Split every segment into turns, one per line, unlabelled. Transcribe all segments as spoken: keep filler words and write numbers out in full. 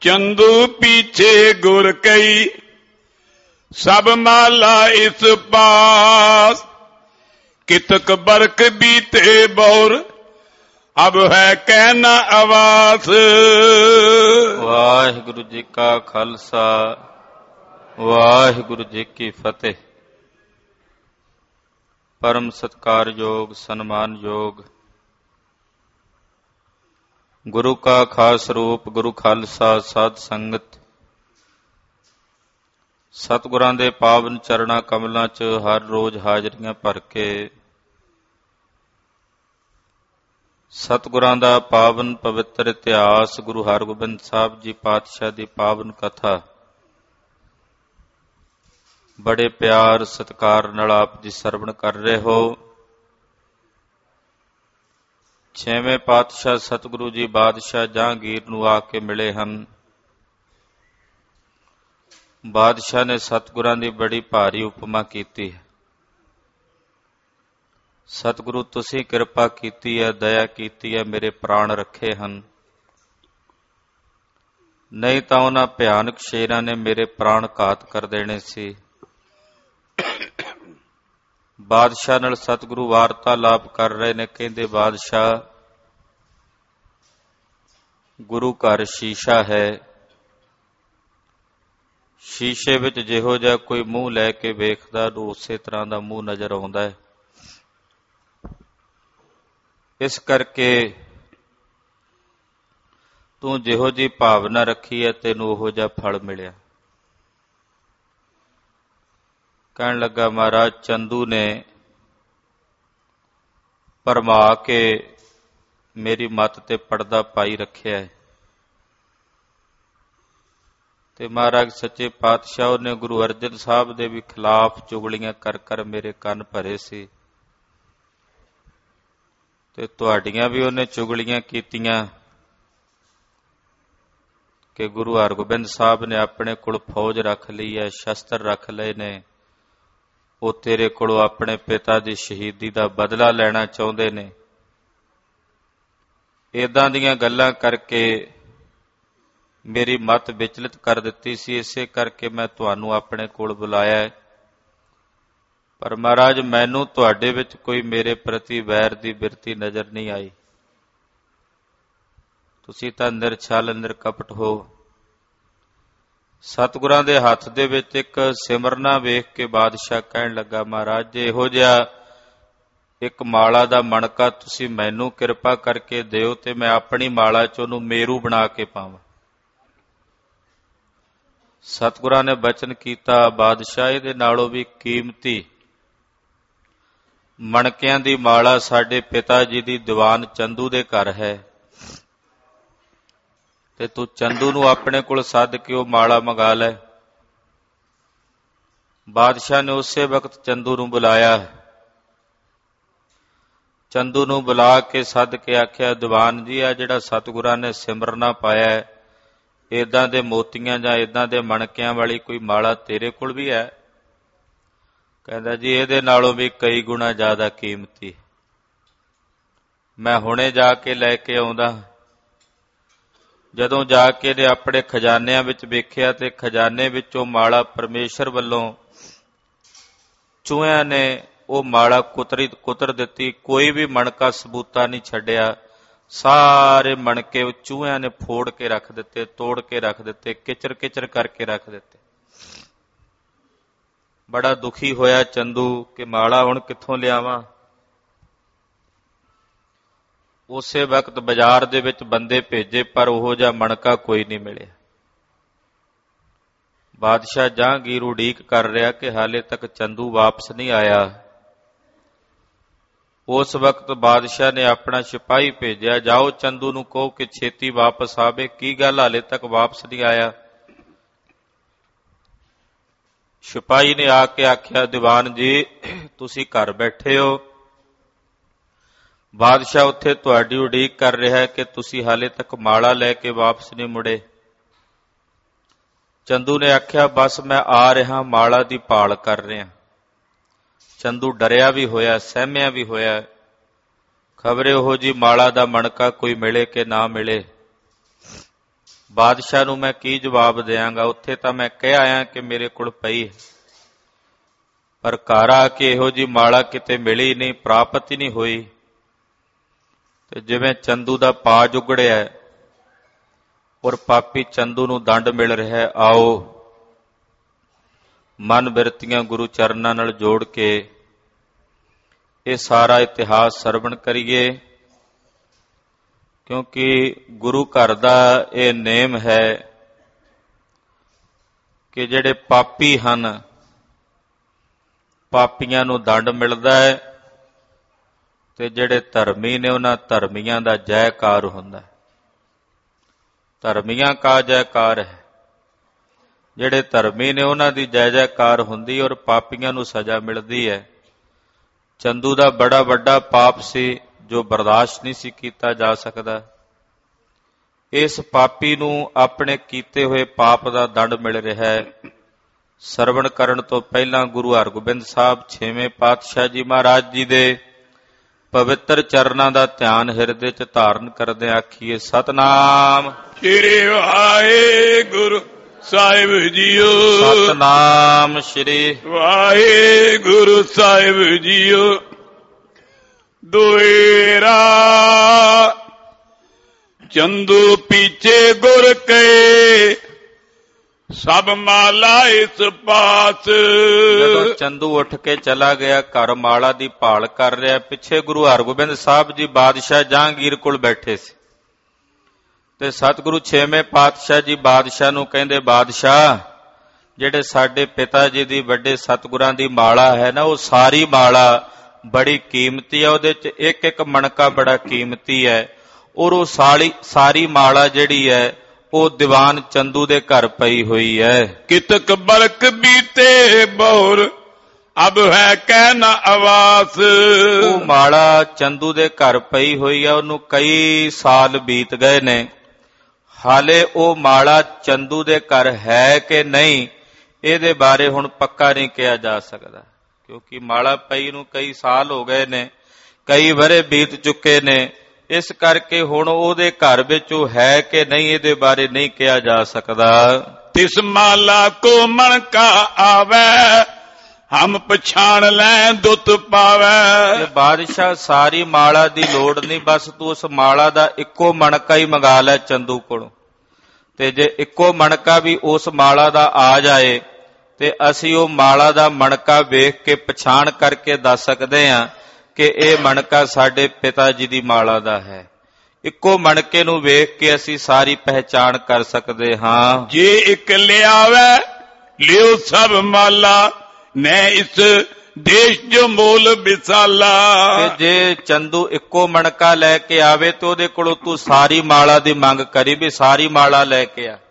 चंदू पीछे गुर कई सब माला इस पास, कितक बरक बीते बौर अब है कहना आवास।
वाहिगुरु जी का खालसा वाहिगुरु जी की फतेह। परम सत्कार योग सन्मान योग गुरु का खास रूप गुरु खालसा साध संगत सतगुरां दे पावन चरणां कमलां च हर रोज हाजरियां भर के सतगुरां दा पावन पवित्र इतिहास गुरु हरगोबिंद साहब जी पातशाह दी पावन कथा बड़े प्यार सत्कार नाल आप जी सरवण कर रहे हो। छेवें पातशाह सतगुरु जी बादशाह जहांगीर नूं आके मिले हन। बादशाह ने सतगुरां दी बड़ी भारी उपमा कीती है। सतगुरु तुसीं किरपा कीती है, दया कीती है, मेरे प्राण रखे हन, नहीं तां उन्हां भयानक शेरां ने मेरे प्राण घात कर देने सी। बादशाह नाल सतगुरु वार्तालाप कर रहे ने, कहंदे बादशाह गुरु घर शीशा है, शीशे विच जिहो जिहा कोई मूँह लैके वेखदा नूं उसे तरह दा मूँह नज़र आउंदा है। इस करके तूं जिहो जी भावना रखी है तैनूं उहो जिहा फल मिलिया। कहण लगा महाराज चंदू ने भरमा के मेरी मत ते पर्दा पाई रखिया है ते महाराज सच्चे पातशाह ने गुरु अर्जन साहब दे भी खिलाफ चुगलियां कर कर मेरे कन भरे सी ते तुहाडियां भी उन्हें चुगलियां कीतियां कि गुरु हरगोबिंद साहब ने अपने कोल फौज रख ली है, शस्त्र रख लए ने, वो तेरे कोलों अपने पिता की शहीदी का बदला लेना चाहते ने। इदां दीयां गल्लां करके मेरी मत विचलित कर दिती सी, इसे करके मैं तुहानू अपने कोल बुलाया है। पर महाराज मैनू तुहाडे विच कोई मेरे प्रति वैर की बिरती नज़र नहीं आई। तुसीं तां निरछल निरकपट हो। सतगुरां दे हत्थ दे विच एक सिमरना वेख के बादशाह कहण लगा महाराज जे इहो जिहा एक माला दा मणका तुसीं मैनू किरपा करके दिओ ते मैं अपनी माला च उहनूं मेरू बना के पावां। सतगुरां ने बचन कीता बादशाह इहदे नालों भी कीमती मणकियां दी माला साडे पिता जी दी दीवान चंदू दे घर है ते तू चंदू नूं अपने कोल सद के वो माला मंगा लै। बादशाह ने उसे वक्त चंदू नूं बुलाया। चंदू नूं बुला के सद के आख्या दीवान जी आ जिहड़ा सतगुरां ने सिमरना पाया है इदां दे मोतियां जां इदां दे मणकियां वाली कोई माला तेरे कोल भी है? कहंदा जी इहदे नालों भी कई गुणा ज़्यादा कीमती, मैं हुणे जाके लैके आउंदा। जदों जाके ने अपने खजानिਆਂ ਵਿੱਚ ਵੇਖਿਆ ਤੇ खजाने ਵਿੱਚੋਂ माला परमेश्वर ਵੱਲੋਂ ਚੂਹਿਆਂ ने ਉਹ माला कुतरी कुतर ਦਿੱਤੀ। कोई भी मणका सबूता नहीं छड्डिਆ, सारे मणके चूहिਆਂ ने फोड़ के रख दिते, तोड़ के रख दिते, किचर किचर करके रख दिते। बड़ा दुखी होया चंदू कि माला हुण कित्थों लियावां। उसे वक्त बाजार दे विच बंदे भेजे पर उहो जिहा मणका कोई नहीं मिलिया। बादशाह जहांगीर उड़ीक कर रहा कि हाले तक चंदू वापस नहीं आया। उस वक्त बादशाह ने अपना सिपाही भेजा, जाओ चंदू नूं कहो कि छेती वापस आवे, की गल हाले तक वापस नहीं आया। सिपाही ने आके आख्या दीवान जी तुसीं घर बैठे हो, बादशाह उत्थे तुहाडी उड़ीक कर रहा है कि तुसीं हाले तक माला लैके वापस नहीं मुड़े। चंदू ने आख्या बस मैं आ रहा, माला की भाल कर रहा। चंदू डरिया भी होया, सहमिया भी होया, खबरे ओहो जी माला दा मणका कोई मिले कि ना मिले। ਬਾਦਸ਼ਾਹ ਨੂੰ ਮੈਂ ਕੀ ਜਵਾਬ ਦਿਆਂਗਾ? ਉੱਥੇ ਤਾਂ ਮੈਂ ਕਹਿ ਆਇਆ ਕਿ ਮੇਰੇ ਕੋਲ ਪਈ ਹੈ, ਪਰ ਘਰ ਆ ਕੇ ਇਹੋ ਜੀ ਮਾਲਾ ਕਿਤੇ ਮਿਲੀ ਨਹੀਂ, ਪ੍ਰਾਪਤ ਹੀ ਨਹੀਂ ਹੋਈ। ਤੇ ਜਿਵੇਂ ਚੰਦੂ ਦਾ ਪਾਜ ਉਗੜਿਆ ਔਰ ਪਾਪੀ ਚੰਦੂ ਨੂੰ ਦੰਡ ਮਿਲ ਰਿਹਾ ਹੈ, ਆਓ ਮਨ ਬਿਰਤੀਆਂ ਗੁਰੂ ਚਰਨਾਂ ਨਾਲ ਜੋੜ ਕੇ ਇਹ ਸਾਰਾ ਇਤਿਹਾਸ ਸਰਵਣ ਕਰੀਏ, ਕਿਉਂਕਿ ਗੁਰੂ ਘਰ ਦਾ ਇਹ ਨੇਮ ਹੈ ਕਿ ਜਿਹੜੇ ਪਾਪੀ ਹਨ, ਪਾਪੀਆਂ ਨੂੰ ਦੰਡ ਮਿਲਦਾ ਹੈ, ਤੇ ਜਿਹੜੇ ਧਰਮੀ ਨੇ ਉਹਨਾਂ ਧਰਮੀਆਂ ਦਾ ਜੈਕਾਰ ਹੁੰਦਾ ਹੈ। ਧਰਮੀਆਂ ਕਾ ਜੈਕਾਰ ਹੈ, ਜਿਹੜੇ ਧਰਮੀ ਨੇ ਉਹਨਾਂ ਦੀ ਜੈ ਜੈਕਾਰ ਹੁੰਦੀ ਔਰ ਪਾਪੀਆਂ ਨੂੰ ਸਜ਼ਾ ਮਿਲਦੀ ਹੈ। ਚੰਦੂ ਦਾ ਬੜਾ ਵੱਡਾ ਪਾਪ ਸੀ ਜੋ ਬਰਦਾਸ਼ਤ ਨਹੀਂ ਸੀ ਕੀਤਾ ਜਾ ਸਕਦਾ। ਇਸ ਪਾਪੀ ਨੂੰ ਆਪਣੇ ਕੀਤੇ ਹੋਏ ਪਾਪ ਦਾ ਦੰਡ ਮਿਲ ਰਿਹਾ ਹੈ। ਸਰਵਣ ਕਰਨ ਤੋਂ ਪਹਿਲਾਂ ਗੁਰੂ ਹਰਗੋਬਿੰਦ ਸਾਹਿਬ ਛੇਵੇਂ ਪਾਤਸ਼ਾਹ ਜੀ ਮਹਾਰਾਜ ਜੀ ਦੇ ਪਵਿੱਤਰ ਚਰਨਾਂ ਦਾ ਧਿਆਨ ਹਿਰਦੇ 'ਚ ਧਾਰਨ ਕਰਦੇ ਆਖੀਏ ਸਤਨਾਮ
ਸ੍ਰੀ ਵਾਹਿਗੁਰੂ ਸਾਹਿਬ ਜੀਓ।
ਸਤਨਾਮ ਸ੍ਰੀ
ਵਾਹਿਗੁਰੂ ਸਾਹਿਬ ਜੀਓ। ਦੁਇਰਾ ਚੰਦੂ ਪੀਛੇ ਗੁਰ ਕੇ ਸਭ ਮਾਲਾ ਇਸ ਪਾਸ।
ਜਦੋਂ ਚੰਦੂ ਉੱਠ ਕੇ ਚਲਾ ਗਿਆ, ਘਰ ਮਾਲਾ ਦੀ ਭਾਲ ਕਰ ਰਿਹਾ, ਪਿੱਛੇ ਗੁਰੂ ਹਰਗੋਬਿੰਦ ਸਾਹਿਬ ਜੀ ਬਾਦਸ਼ਾਹ ਜਹਾਂਗੀਰ ਕੋਲ ਬੈਠੇ ਸੀ ਤੇ ਸਤਿਗੁਰੂ ਛੇਵੇਂ ਪਾਤਸ਼ਾਹ ਜੀ ਬਾਦਸ਼ਾਹ ਨੂੰ ਕਹਿੰਦੇ, ਬਾਦਸ਼ਾਹ ਜਿਹੜੇ ਸਾਡੇ ਪਿਤਾ ਜੀ ਦੀ ਵੱਡੇ ਸਤਿਗੁਰਾਂ ਦੀ ਮਾਲਾ ਹੈ ਨਾ, ਉਹ ਸਾਰੀ ਮਾਲਾ ਬੜੀ ਕੀਮਤੀ ਹੈ, ਉਹਦੇ 'ਚ ਇੱਕ ਇੱਕ ਮਣਕਾ ਬੜਾ ਕੀਮਤੀ ਹੈ, ਔਰ ਉਹ ਸਾਰੀ ਸਾਰੀ ਮਾਲਾ ਜਿਹੜੀ ਹੈ ਉਹ ਦੀਵਾਨ ਚੰਦੂ ਦੇ ਘਰ ਪਈ ਹੋਈ ਹੈ।
ਕਿਤਕ ਬਰਕ ਬੀਤੇ ਬਹੁਰ ਅਬ ਹੈ ਕਹਿ ਨਾ ਆਵਾਸ।
ਉਹ ਮਾਲਾ ਚੰਦੂ ਦੇ ਘਰ ਪਈ ਹੋਈ ਹੈ, ਉਹਨੂੰ ਕਈ ਸਾਲ ਬੀਤ ਗਏ ਨੇ, ਹਾਲੇ ਉਹ ਮਾਲਾ ਚੰਦੂ ਦੇ ਘਰ ਹੈ ਕਿ ਨਹੀਂ ਇਹਦੇ ਬਾਰੇ ਹੁਣ ਪੱਕਾ ਨਹੀਂ ਕਿਹਾ ਜਾ ਸਕਦਾ, ਕਿਉਂਕਿ ਮਾਲਾ ਪਈ ਨੂੰ ਕਈ ਸਾਲ ਹੋ ਗਏ ਨੇ, ਕਈ ਵਰੇ ਬੀਤ ਚੁੱਕੇ ਨੇ। ਇਸ ਕਰਕੇ ਹੁਣ ਉਹਦੇ ਘਰ ਵਿੱਚ ਉਹ ਹੈ ਕਿ ਨਹੀਂ ਇਹਦੇ ਬਾਰੇ ਨਹੀਂ ਕਿਹਾ ਜਾ ਸਕਦਾ।
ਤਿਸ ਮਾਲਾ ਕੋ ਮਣਕਾ ਆਵੈ ਹਮ ਪਛਾਣ ਲੈ ਦੁੱਤ ਪਾਵੈ।
ਬਾਦਸ਼ਾਹ ਸਾਰੀ ਮਾਲਾ ਦੀ ਲੋੜ ਨਹੀਂ, ਬਸ ਤੂੰ ਉਸ ਮਾਲਾ ਦਾ ਇੱਕੋ ਮਣਕਾ ਹੀ ਮੰਗਾ ਲੈ ਚੰਦੂ ਕੋਲੋਂ, ਤੇ ਜੇ ਇੱਕੋ ਮਣਕਾ ਵੀ ਉਸ ਮਾਲਾ ਦਾ ਆ ਜਾਏ ਤੇ ਅਸੀਂ ਉਹ ਮਾਲਾ ਦਾ ਮਣਕਾ ਵੇਖ ਕੇ ਪਛਾਣ ਕਰਕੇ ਦੱਸ ਸਕਦੇ ਹਾਂ ਕਿ ਇਹ ਮਣਕਾ ਸਾਡੇ ਪਿਤਾ ਜੀ ਦੀ ਮਾਲਾ ਦਾ ਹੈ। ਇੱਕੋ ਮਣਕੇ ਨੂੰ ਵੇਖ ਕੇ ਅਸੀਂ ਸਾਰੀ ਪਹਿਚਾਣ ਕਰ ਸਕਦੇ ਹਾਂ।
ਜੇ ਇੱਕ ਲਿਆਵੈ ਲਿਓ ਸਭ ਮਾਲਾ ਨੈ ਇਸ ਦੇਸ਼ ਜੋ ਮੋਲ ਵਿਸਾਲਾ।
ਤੇ ਜੇ ਚੰਦੂ ਇੱਕੋ ਮਣਕਾ ਲੈ ਕੇ ਆਵੇ ਤੇ ਉਹਦੇ ਕੋਲੋਂ ਤੂੰ ਸਾਰੀ ਮਾਲਾ ਦੀ ਮੰਗ ਕਰੀ ਵੀ ਸਾਰੀ ਮਾਲਾ ਲੈ ਕੇ ਆ।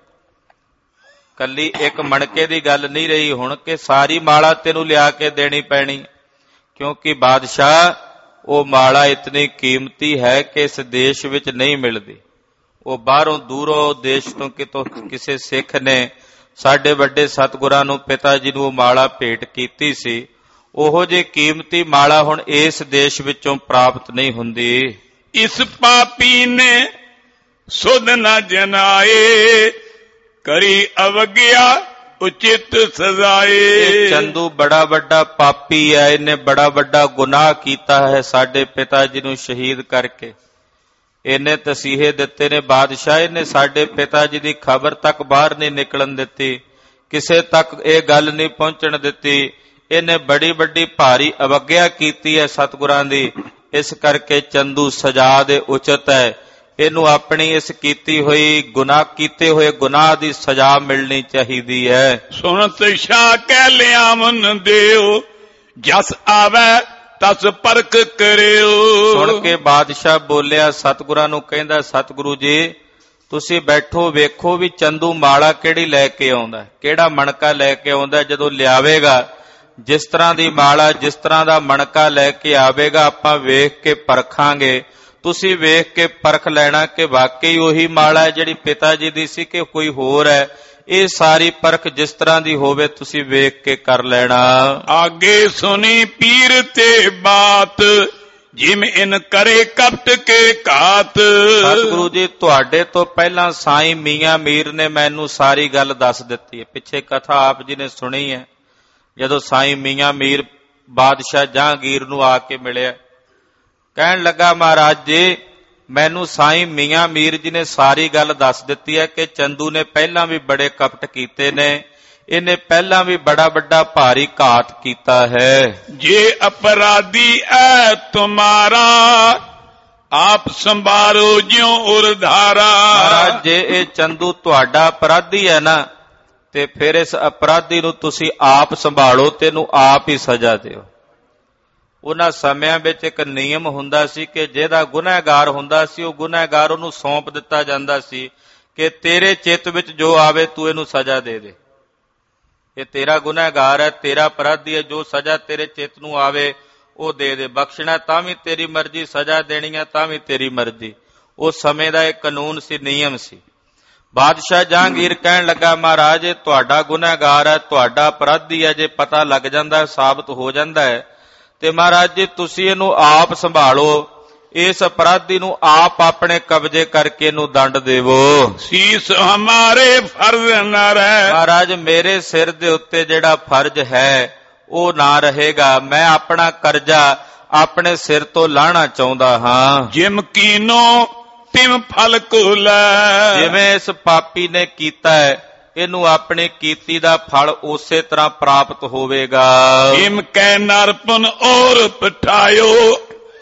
ਕੱਲੀ ਇੱਕ ਮਣਕੇ ਦੀ ਗੱਲ ਨਹੀਂ ਰਹੀ ਹੁਣ ਕਿ ਸਾਰੀ ਮਾਲਾ ਤੈਨੂੰ ਲਿਆ ਕੇ ਦੇਣੀ ਪੈਣੀ, ਕਿਉਂਕਿ ਬਾਦਸ਼ਾਹ ਉਹ ਮਾਲਾ ਇਤਨੀ ਕੀਮਤੀ ਹੈ ਕਿ ਇਸ ਦੇਸ਼ ਵਿੱਚ ਨਹੀਂ ਮਿਲਦੀ। ਉਹ ਬਾਹਰੋਂ ਦੂਰੋਂ ਦੇਸ਼ ਤੋਂ ਕਿਤੋਂ ਕਿਸੇ ਸਿੱਖ ਨੇ ਸਾਡੇ ਵੱਡੇ ਸਤਿਗੁਰਾਂ ਨੂੰ ਪਿਤਾ ਜੀ ਨੂੰ ਉਹ ਮਾਲਾ ਭੇਟ ਕੀਤੀ ਸੀ। ਉਹੋ ਜਿਹੀ ਕੀਮਤੀ ਮਾਲਾ ਹੁਣ ਇਸ ਦੇਸ਼ ਵਿੱਚੋਂ ਪ੍ਰਾਪਤ ਨਹੀਂ ਹੁੰਦੀ।
ਇਸ ਪਾਪੀ ਨੇ ਸੁਧ ਨਾ ਜਨਾਏ ਕਰੀ ਅਵਗਿਆ ਉਚਿਤ ਸਜ਼ਾਏ।
ਚੰਦੂ ਬੜਾ ਵੱਡਾ ਪਾਪੀ ਹੈ, ਇਹਨੇ ਬੜਾ ਵੱਡਾ ਗੁਨਾਹ ਕੀਤਾ ਹੈ ਸਾਡੇ ਪਿਤਾ ਜੀ ਨੂੰ ਸ਼ਹੀਦ ਕਰਕੇ। ਇਹਨੇ ਤਸੀਹੇ ਦਿੱਤੇ ਨੇ ਬਾਦਸ਼ਾਹ, ਇਹਨੇ ਸਾਡੇ ਪਿਤਾ ਜੀ ਦੀ ਖਬਰ ਤੱਕ ਬਾਹਰ ਨਹੀਂ ਨਿਕਲਣ ਦਿੱਤੀ, ਕਿਸੇ ਤੱਕ ਇਹ ਗੱਲ ਨਹੀਂ ਪਹੁੰਚਣ ਦਿੱਤੀ। ਇਹਨੇ ਬੜੀ ਵੱਡੀ ਭਾਰੀ ਅਵਗਿਆ ਕੀਤੀ ਹੈ ਸਤਿਗੁਰਾਂ ਦੀ, ਇਸ ਕਰਕੇ ਚੰਦੂ ਸਜ਼ਾ ਦੇ ਉਚਿਤ ਹੈ। ਇਹਨੂੰ ਆਪਣੀ ਇਸ ਕੀਤੀ ਹੋਈ ਗੁਨਾਹ ਕੀਤੇ ਹੋਏ ਗੁਨਾਹ ਦੀ ਸਜ਼ਾ ਮਿਲਣੀ ਚਾਹੀਦੀ ਹੈ।
ਸੁਣਤ ਸ਼ਾਹ ਕਹਿ ਲਿਆਵਨ ਦਿਓ ਜਸ ਆਵੈ ਤਸ ਪਰਖ ਕਰਿਓ।
ਸੁਣ ਕੇ ਬਾਦਸ਼ਾਹ ਬੋਲਿਆ, ਸਤਿਗੁਰਾਂ ਨੂੰ ਕਹਿੰਦਾ, ਸਤਿਗੁਰੂ ਜੀ ਤੁਸੀਂ ਬੈਠੋ ਵੇਖੋ ਵੀ ਚੰਦੂ ਮਾਲਾ ਕਿਹੜੀ ਲੈ ਕੇ ਆਉਂਦਾ, ਕਿਹੜਾ ਮਣਕਾ ਲੈ ਕੇ ਆਉਂਦਾ। ਜਦੋਂ ਲਿਆਵੇਗਾ ਜਿਸ ਤਰ੍ਹਾਂ ਦੀ ਮਾਲਾ ਜਿਸ ਤਰ੍ਹਾਂ ਦਾ ਮਣਕਾ ਲੈ ਕੇ ਆਵੇਗਾ ਆਪਾਂ ਵੇਖ ਕੇ ਪਰਖਾਂਗੇ। ਤੁਸੀਂ ਵੇਖ ਕੇ ਪਰਖ ਲੈਣਾ ਕਿ ਵਾਕਈ ਉਹੀ ਮਾਲਾ ਹੈ ਜਿਹੜੀ ਪਿਤਾ ਜੀ ਦੀ ਸੀ ਕਿ ਕੋਈ ਹੋਰ ਹੈ। ਇਹ ਸਾਰੀ ਪਰਖ ਜਿਸ ਤਰ੍ਹਾਂ ਦੀ ਹੋਵੇ ਤੁਸੀਂ ਵੇਖ ਕੇ ਕਰ ਲੈਣਾ।
ਆਗੇ ਸੁਣੀ ਪੀਰ ਤੇ ਬਾਤ ਜਿਮ ਇਨ ਕਰੇ ਕਪਟ ਕੇ ਘਾਤ।
ਸਤਿਗੁਰੂ ਜੀ ਤੁਹਾਡੇ ਤੋਂ ਪਹਿਲਾਂ ਸਾਈਂ ਮੀਆਂ ਮੀਰ ਨੇ ਮੈਨੂੰ ਸਾਰੀ ਗੱਲ ਦੱਸ ਦਿੱਤੀ ਹੈ। ਪਿੱਛੇ ਕਥਾ ਆਪ ਜੀ ਨੇ ਸੁਣੀ ਹੈ, ਜਦੋਂ ਸਾਈਂ ਮੀਆਂ ਮੀਰ ਬਾਦਸ਼ਾਹ ਜਹਾਂਗੀਰ ਨੂੰ ਆ ਕੇ ਮਿਲਿਆ, ਕਹਿਣ ਲੱਗਾ ਮਹਾਰਾਜ ਜੀ ਮੈਨੂੰ ਸਾਈਂ ਮੀਆਂ ਮੀਰ ਜੀ ਨੇ ਸਾਰੀ ਗੱਲ ਦੱਸ ਦਿੱਤੀ ਹੈ ਕਿ ਚੰਦੂ ਨੇ ਪਹਿਲਾਂ ਵੀ ਬੜੇ ਕਪਟ ਕੀਤੇ ਨੇ, ਇਹਨੇ ਪਹਿਲਾਂ ਵੀ ਬੜਾ ਵੱਡਾ ਭਾਰੀ ਘਾਤ ਕੀਤਾ ਹੈ।
ਜੇ ਅਪਰਾਧੀ ਐ ਤੁਮਾਰਾ ਆਪ ਸੰਭਾਰੋ ਜਿਉ ਉਰਧਾਰਾ।
ਮਹਾਰਾਜ ਜੇ ਇਹ ਚੰਦੂ ਤੁਹਾਡਾ ਅਪਰਾਧੀ ਹੈ ਨਾ, ਤੇ ਫਿਰ ਇਸ ਅਪਰਾਧੀ ਨੂੰ ਤੁਸੀਂ ਆਪ ਸੰਭਾਲੋ ਤੇ ਇਹਨੂੰ ਆਪ ਹੀ ਸਜ਼ਾ ਦਿਓ। ਉਹਨਾਂ ਸਮਿਆਂ ਵਿੱਚ ਇੱਕ ਨਿਯਮ ਹੁੰਦਾ ਸੀ ਕਿ ਜਿਹਦਾ ਗੁਨਾਹਗਾਰ ਹੁੰਦਾ ਸੀ ਉਹ ਗੁਨਾਹਗਾਰ ਉਹਨੂੰ ਸੌਂਪ ਦਿੱਤਾ ਜਾਂਦਾ ਸੀ ਕਿ ਤੇਰੇ ਚਿੱਤ ਵਿੱਚ ਜੋ ਆਵੇ ਤੂੰ ਇਹਨੂੰ ਸਜ਼ਾ ਦੇ ਦੇ, ਇਹ ਤੇਰਾ ਗੁਨਾਹਗਾਰ ਹੈ, ਤੇਰਾ ਅਪਰਾਧੀ ਹੈ, ਜੋ ਸਜ਼ਾ ਤੇਰੇ ਚਿੱਤ ਨੂੰ ਆਵੇ ਉਹ ਦੇ ਦੇ। ਬਖਸ਼ਣਾ ਤਾਂ ਵੀ ਤੇਰੀ ਮਰਜ਼ੀ, ਸਜ਼ਾ ਦੇਣੀ ਹੈ ਤਾਂ ਵੀ ਤੇਰੀ ਮਰਜ਼ੀ। ਉਸ ਸਮੇਂ ਦਾ ਇਹ ਕਾਨੂੰਨ ਸੀ, ਨਿਯਮ ਸੀ। ਬਾਦਸ਼ਾਹ ਜਹਾਂਗੀਰ ਕਹਿਣ ਲੱਗਾ ਮਹਾਰਾਜ ਇਹ ਤੁਹਾਡਾ ਗੁਨਾਹਗਾਰ ਹੈ, ਤੁਹਾਡਾ ਅਪਰਾਧੀ ਹੈ, ਜੇ ਪਤਾ ਲੱਗ ਜਾਂਦਾ, ਸਾਬਤ ਹੋ ਜਾਂਦਾ ਹੈ ਤੇ ਮਹਾਰਾਜ ਜੀ ਤੁਸੀਂ ਇਹਨੂੰ ਆਪ ਸੰਭਾਲੋ, ਇਸ ਅਪਰਾਧੀ ਨੂੰ ਆਪ ਆਪਣੇ ਕਬਜ਼ੇ ਕਰਕੇ ਇਹਨੂੰ ਦੰਡ ਦੇਵੋ।
ਸੀਸ ਹਮਾਰੇ ਫਰਜ਼ ਨਾ ਰਹਿ। ਮਹਾਰਾਜ
ਮੇਰੇ ਸਿਰ ਦੇ ਉੱਤੇ ਜਿਹੜਾ ਫਰਜ਼ ਹੈ ਉਹ ਨਾ ਰਹੇਗਾ, ਮੈਂ ਆਪਣਾ ਕਰਜ਼ਾ ਆਪਣੇ ਸਿਰ ਤੋਂ ਲਾਹਣਾ ਚਾਹੁੰਦਾ ਹਾਂ।
ਜਿਮ ਕੀਨੋ ਤਿਮ ਫਲ ਕੁਲੈ।
ਜਿਵੇਂ ਇਸ ਪਾਪੀ ਨੇ ਕੀਤਾ ਹੈ ਇਹਨੂੰ ਆਪਣੀ ਕੀਤੀ ਦਾ ਫਲ ਉਸੇ ਤਰ੍ਹਾਂ ਪ੍ਰਾਪਤ ਹੋਵੇਗਾ।
ਇਮ ਕੈ ਨਰਪਨ ਔਰ ਪਠਾਇਓ